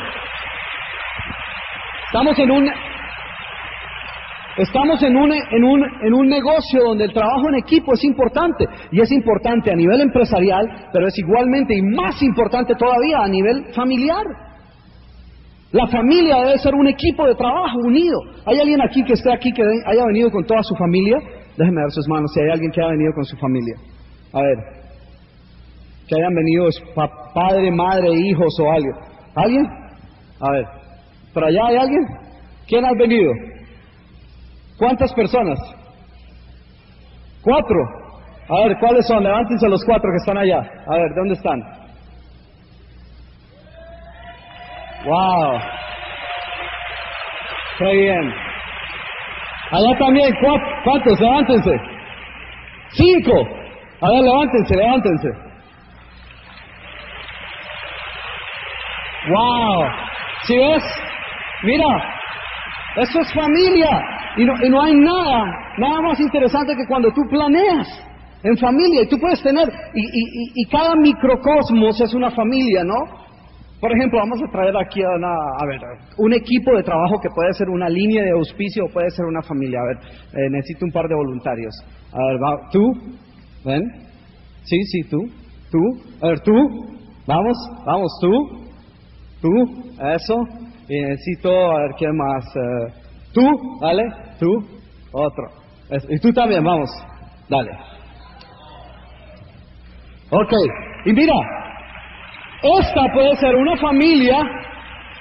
Estamos en un Estamos en un, en, un, en un negocio donde el trabajo en equipo es importante, y es importante a nivel empresarial, pero es igualmente y más importante todavía a nivel familiar. La familia debe ser un equipo de trabajo unido. ¿Hay alguien aquí que esté aquí que haya venido con toda su familia? Déjenme ver sus manos, si hay alguien que haya venido con su familia. A ver, que hayan venido pa- padre, madre, hijos o alguien. ¿Alguien? A ver, ¿por allá hay alguien? ¿Quién ha venido? ¿Cuántas personas? Cuatro. A ver, ¿cuáles son? Levántense los cuatro que están allá. A ver, ¿dónde están? Wow. Qué bien. Allá también, ¿cuántos? Levántense. Cinco. A ver, levántense, levántense. Wow. ¿Sí ves? Mira, eso es familia. Y no, y no hay nada, nada más interesante que cuando tú planeas en familia y tú puedes tener, y, y, y cada microcosmos es una familia, ¿no? Por ejemplo, vamos a traer aquí a, una, a ver, un equipo de trabajo que puede ser una línea de auspicio o puede ser una familia. A ver, eh, necesito un par de voluntarios. A ver, va, tú, ven, sí, sí, tú, tú, a ver, tú, vamos, vamos, tú, tú, eso, y necesito, a ver, ¿quién más? Eh, Tú, dale, tú, otro. Y tú también, vamos, dale. Ok, y mira, esta puede ser una familia.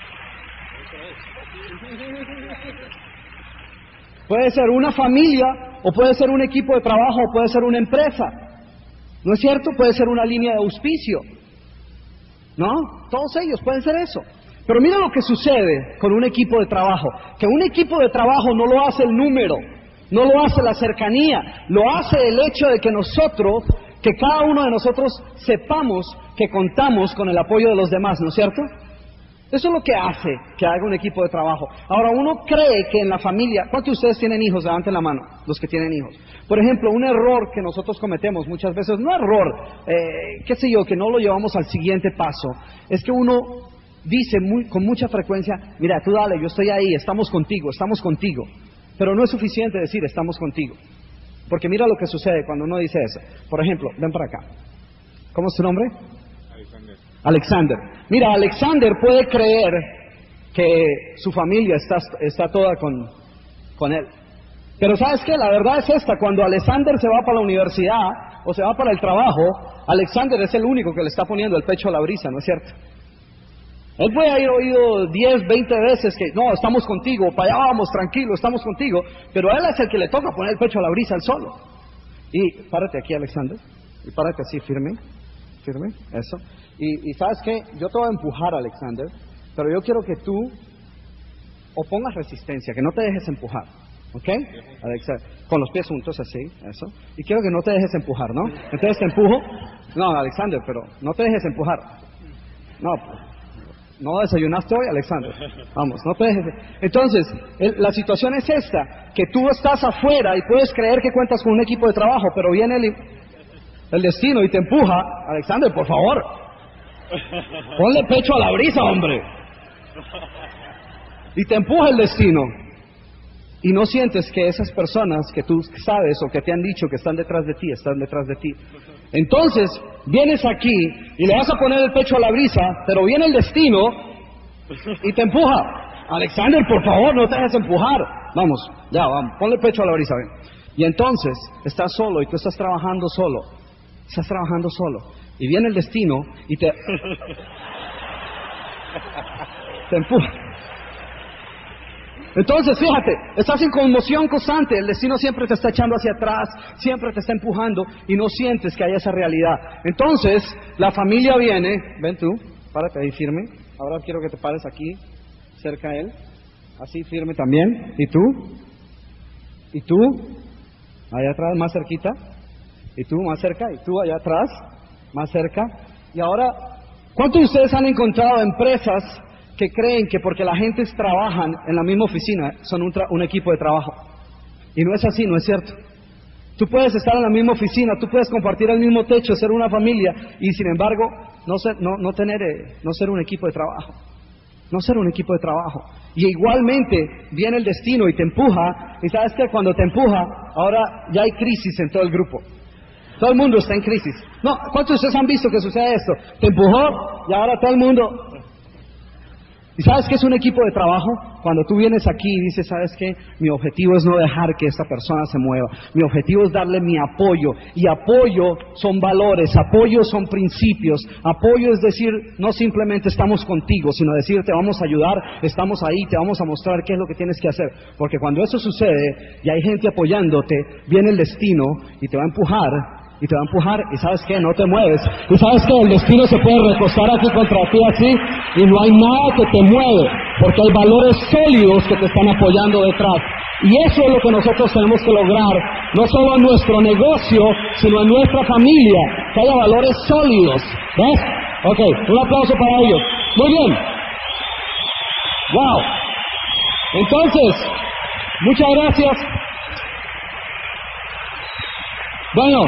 Puede ser una familia o puede ser un equipo de trabajo, o puede ser una empresa. ¿No es cierto? Puede ser una línea de auspicio. ¿No? Todos ellos pueden ser eso. Pero mira lo que sucede con un equipo de trabajo. Que un equipo de trabajo no lo hace el número, no lo hace la cercanía, lo hace el hecho de que nosotros, que cada uno de nosotros sepamos que contamos con el apoyo de los demás, ¿no es cierto? Eso es lo que hace que haga un equipo de trabajo. Ahora, uno cree que en la familia... ¿Cuántos de ustedes tienen hijos? Levanten la mano, los que tienen hijos. Por ejemplo, un error que nosotros cometemos muchas veces, no error, eh, qué sé yo, que no lo llevamos al siguiente paso, es que uno dice muy, con mucha frecuencia, mira, tú dale, yo estoy ahí, estamos contigo, estamos contigo. Pero no es suficiente decir estamos contigo. Porque mira lo que sucede cuando uno dice eso. Por ejemplo, ven para acá. ¿Cómo es tu nombre? Alexander. Alexander. Mira, Alexander puede creer que su familia está, está toda con, con él. Pero ¿sabes qué? La verdad es esta. Cuando Alexander se va para la universidad o se va para el trabajo, Alexander es el único que le está poniendo el pecho a la brisa, ¿no es cierto? Él puede haber oído diez, veinte veces que no, estamos contigo, para allá vamos, tranquilo, estamos contigo, pero a él es el que le toca poner el pecho a la brisa él solo. Y párate aquí, Alexander, y párate así, firme, firme, eso. Y, y ¿sabes qué? Yo te voy a empujar, Alexander, pero yo quiero que tú opongas resistencia, que no te dejes empujar, ¿ok? Alexander, con los pies juntos, así, eso. Y quiero que no te dejes empujar, ¿no? Entonces te empujo. No, Alexander, pero no te dejes empujar. No, ¿no desayunaste hoy, Alexander? Vamos, no te dejes. Entonces, el, la situación es esta, que tú estás afuera y puedes creer que cuentas con un equipo de trabajo, pero viene el, el destino y te empuja. Alexander, por favor, ponle pecho a la brisa, hombre. Y te empuja el destino. Y no sientes que esas personas que tú sabes o que te han dicho que están detrás de ti, están detrás de ti. Entonces, vienes aquí y le vas a poner el pecho a la brisa, pero viene el destino y te empuja. Alexander, por favor, no te dejes empujar. Vamos, ya, vamos, ponle el pecho a la brisa. Ven. Y entonces, estás solo y tú estás trabajando solo. Estás trabajando solo. Y viene el destino y te... te empuja. Entonces, fíjate, estás en conmoción constante, el destino siempre te está echando hacia atrás, siempre te está empujando y no sientes que hay esa realidad. Entonces, la familia viene, ven tú, párate ahí firme, ahora quiero que te pares aquí, cerca a él, así firme también, y tú, y tú, allá atrás, más cerquita, y tú más cerca, y tú allá atrás, más cerca, y ahora, ¿cuántos de ustedes han encontrado empresas que creen que porque la gente trabajan en la misma oficina son un, un equipo de trabajo? Y no es así, no es cierto. Tú puedes estar en la misma oficina, tú puedes compartir el mismo techo, ser una familia y sin embargo no ser, no, no tener, eh, no ser un equipo de trabajo. No ser un equipo de trabajo. Y igualmente viene el destino y te empuja, y sabes que cuando te empuja, ahora ya hay crisis en todo el grupo. Todo el mundo está en crisis. No, ¿cuántos de ustedes han visto que sucede esto? Te empujó y ahora todo el mundo... ¿Y sabes qué es un equipo de trabajo? Cuando tú vienes aquí y dices, ¿sabes qué? Mi objetivo es no dejar que esta persona se mueva. Mi objetivo es darle mi apoyo. Y apoyo son valores, apoyo son principios. Apoyo es decir, no simplemente estamos contigo, sino decir, te vamos a ayudar, estamos ahí, te vamos a mostrar qué es lo que tienes que hacer. Porque cuando eso sucede y hay gente apoyándote, viene el destino y te va a empujar. Y te va a empujar, y ¿sabes qué? No te mueves. Y ¿sabes qué? El destino se puede recostar aquí contra ti así, y no hay nada que te mueve, porque hay valores sólidos que te están apoyando detrás. Y eso es lo que nosotros tenemos que lograr, no solo en nuestro negocio, sino en nuestra familia, que haya valores sólidos. ¿Ves? Ok, un aplauso para ellos. Muy bien. Wow. Entonces, muchas gracias. Bueno,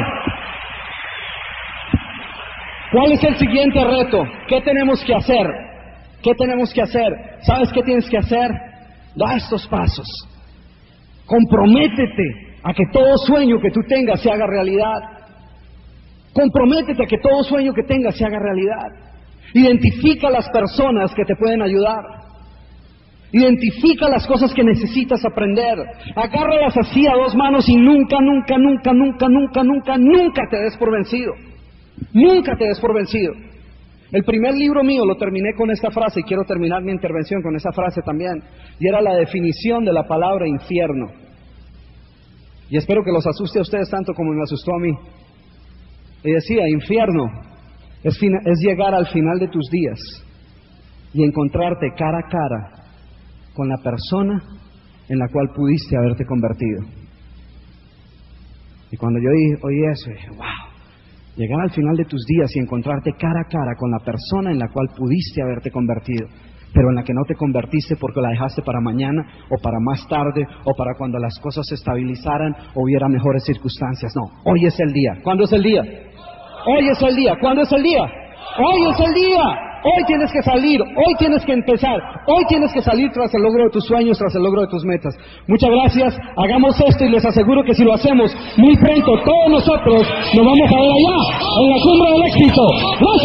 ¿cuál es el siguiente reto? ¿Qué tenemos que hacer? ¿Qué tenemos que hacer? ¿Sabes qué tienes que hacer? Da estos pasos. Comprométete a que todo sueño que tú tengas se haga realidad. Comprométete a que todo sueño que tengas se haga realidad. Identifica las personas que te pueden ayudar. Identifica las cosas que necesitas aprender. Agárralas así a dos manos y nunca, nunca, nunca, nunca, nunca, nunca, nunca te des por vencido. Nunca te des por vencido. El primer libro mío lo terminé con esta frase y quiero terminar mi intervención con esa frase también. Y era la definición de la palabra infierno. y espero que los asuste a ustedes tanto como me asustó a mí. Y decía, infierno es, es llegar al final de tus días y encontrarte cara a cara con la persona en la cual pudiste haberte convertido. Y cuando yo oí eso, dije, wow, llegar al final de tus días y encontrarte cara a cara con la persona en la cual pudiste haberte convertido, pero en la que no te convertiste porque la dejaste para mañana o para más tarde o para cuando las cosas se estabilizaran o hubiera mejores circunstancias. No, hoy es el día. ¿Cuándo es el día? Hoy es el día. ¿Cuándo es el día? Hoy es el día. Hoy tienes que salir, hoy tienes que empezar, hoy tienes que salir tras el logro de tus sueños, tras el logro de tus metas. Muchas gracias, hagamos esto y les aseguro que si lo hacemos, muy pronto todos nosotros nos vamos a ver allá, en la cumbre del éxito. ¡Gracias!